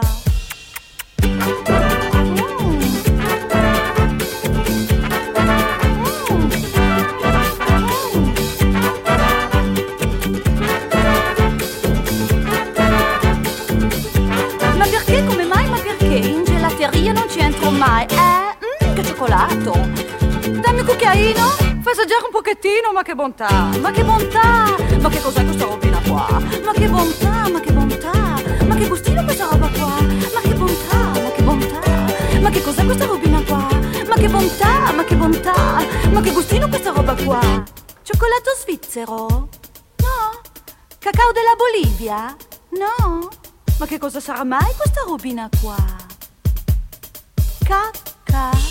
Ma perché, come mai, ma perché in gelateria non ci entro mai? Che cioccolato! Dammi un cucchiaino, fai assaggiare un pochettino, ma che bontà! Ma che bontà! Ma che cos'è questa robina qua? Ma che bontà, ma che bontà! Ma che gustino questa roba qua! Ma che bontà, ma che bontà! Ma che cos'è questa robina qua? Ma che bontà, ma che bontà! Ma che gustino questa roba qua! Cioccolato svizzero? No? Cacao della Bolivia? No? Ma che cosa sarà mai questa robina qua? Cacca.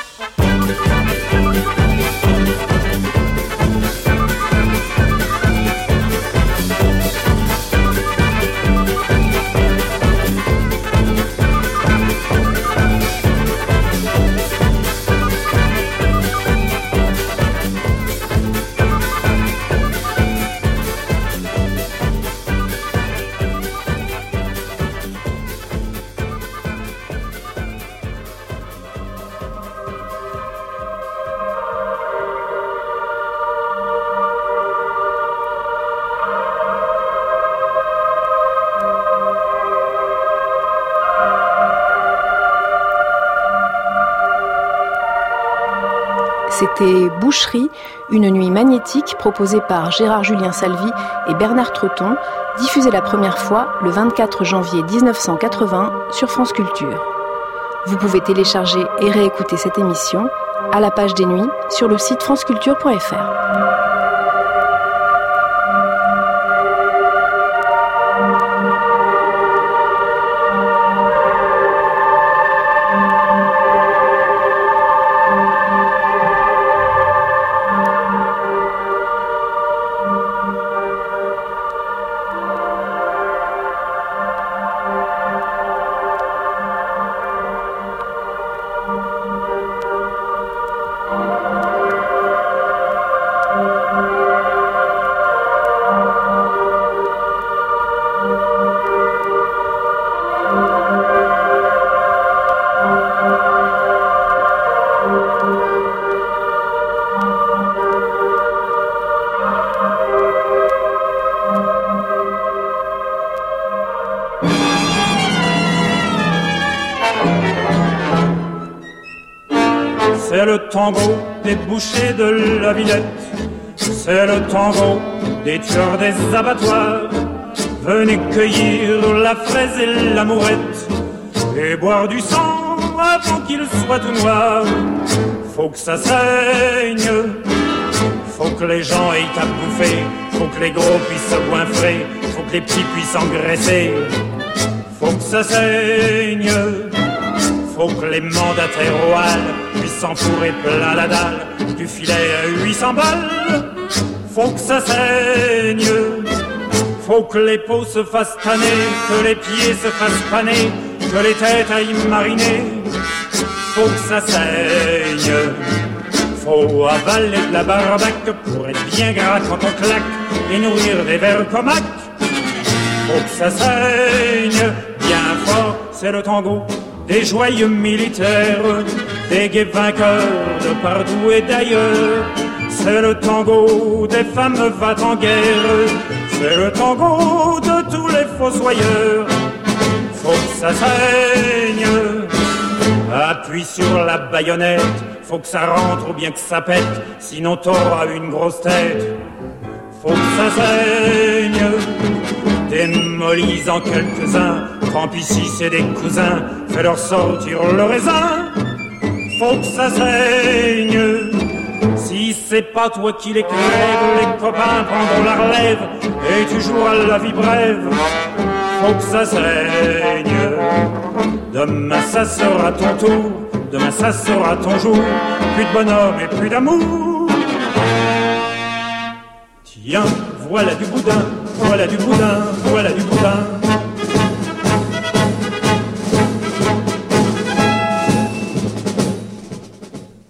C'était Boucherie, une nuit magnétique proposée par Gérard-Julien Salvi et Bernard Treton, diffusée la première fois le 24 janvier 1980 sur France Culture. Vous pouvez télécharger et réécouter cette émission à la page des nuits sur le site franceculture.fr. C'est le tango des bouchers de la Villette, c'est le tango des tueurs des abattoirs. Venez cueillir la fraise et l'amourette et boire du sang avant qu'il soit tout noir. Faut que ça saigne, faut que les gens aient à bouffer, faut que les gros puissent se goinfrer, faut que les petits puissent engraisser. Faut que ça saigne, faut que les mandataires royales puissent s'enfourrer plein la dalle du filet à 800 balles. Faut que ça saigne, faut que les peaux se fassent tanner, que les pieds se fassent paner, que les têtes aillent mariner. Faut que ça saigne, faut avaler de la barbaque pour être bien gras quand on claque et nourrir des vers comaques. Faut que ça saigne bien fort, c'est le tango des joyeux militaires, des gays vainqueurs de partout et d'ailleurs. C'est le tango des femmes va en guerre, c'est le tango de tous les fossoyeurs. Faut que ça saigne, appuie sur la baïonnette, faut que ça rentre ou bien que ça pète, sinon t'auras une grosse tête. Faut que ça saigne, démolis en quelques-uns, tant pis si c'est des cousins, fais-leur sortir le raisin. Faut que ça saigne, si c'est pas toi qui les crèves, les copains prendront la relève, et tu joueras la vie brève. Faut que ça saigne, demain ça sera ton tour, demain ça sera ton jour, plus de bonhomme et plus d'amour. Tiens, voilà du boudin, voilà du boudin, voilà du boudin.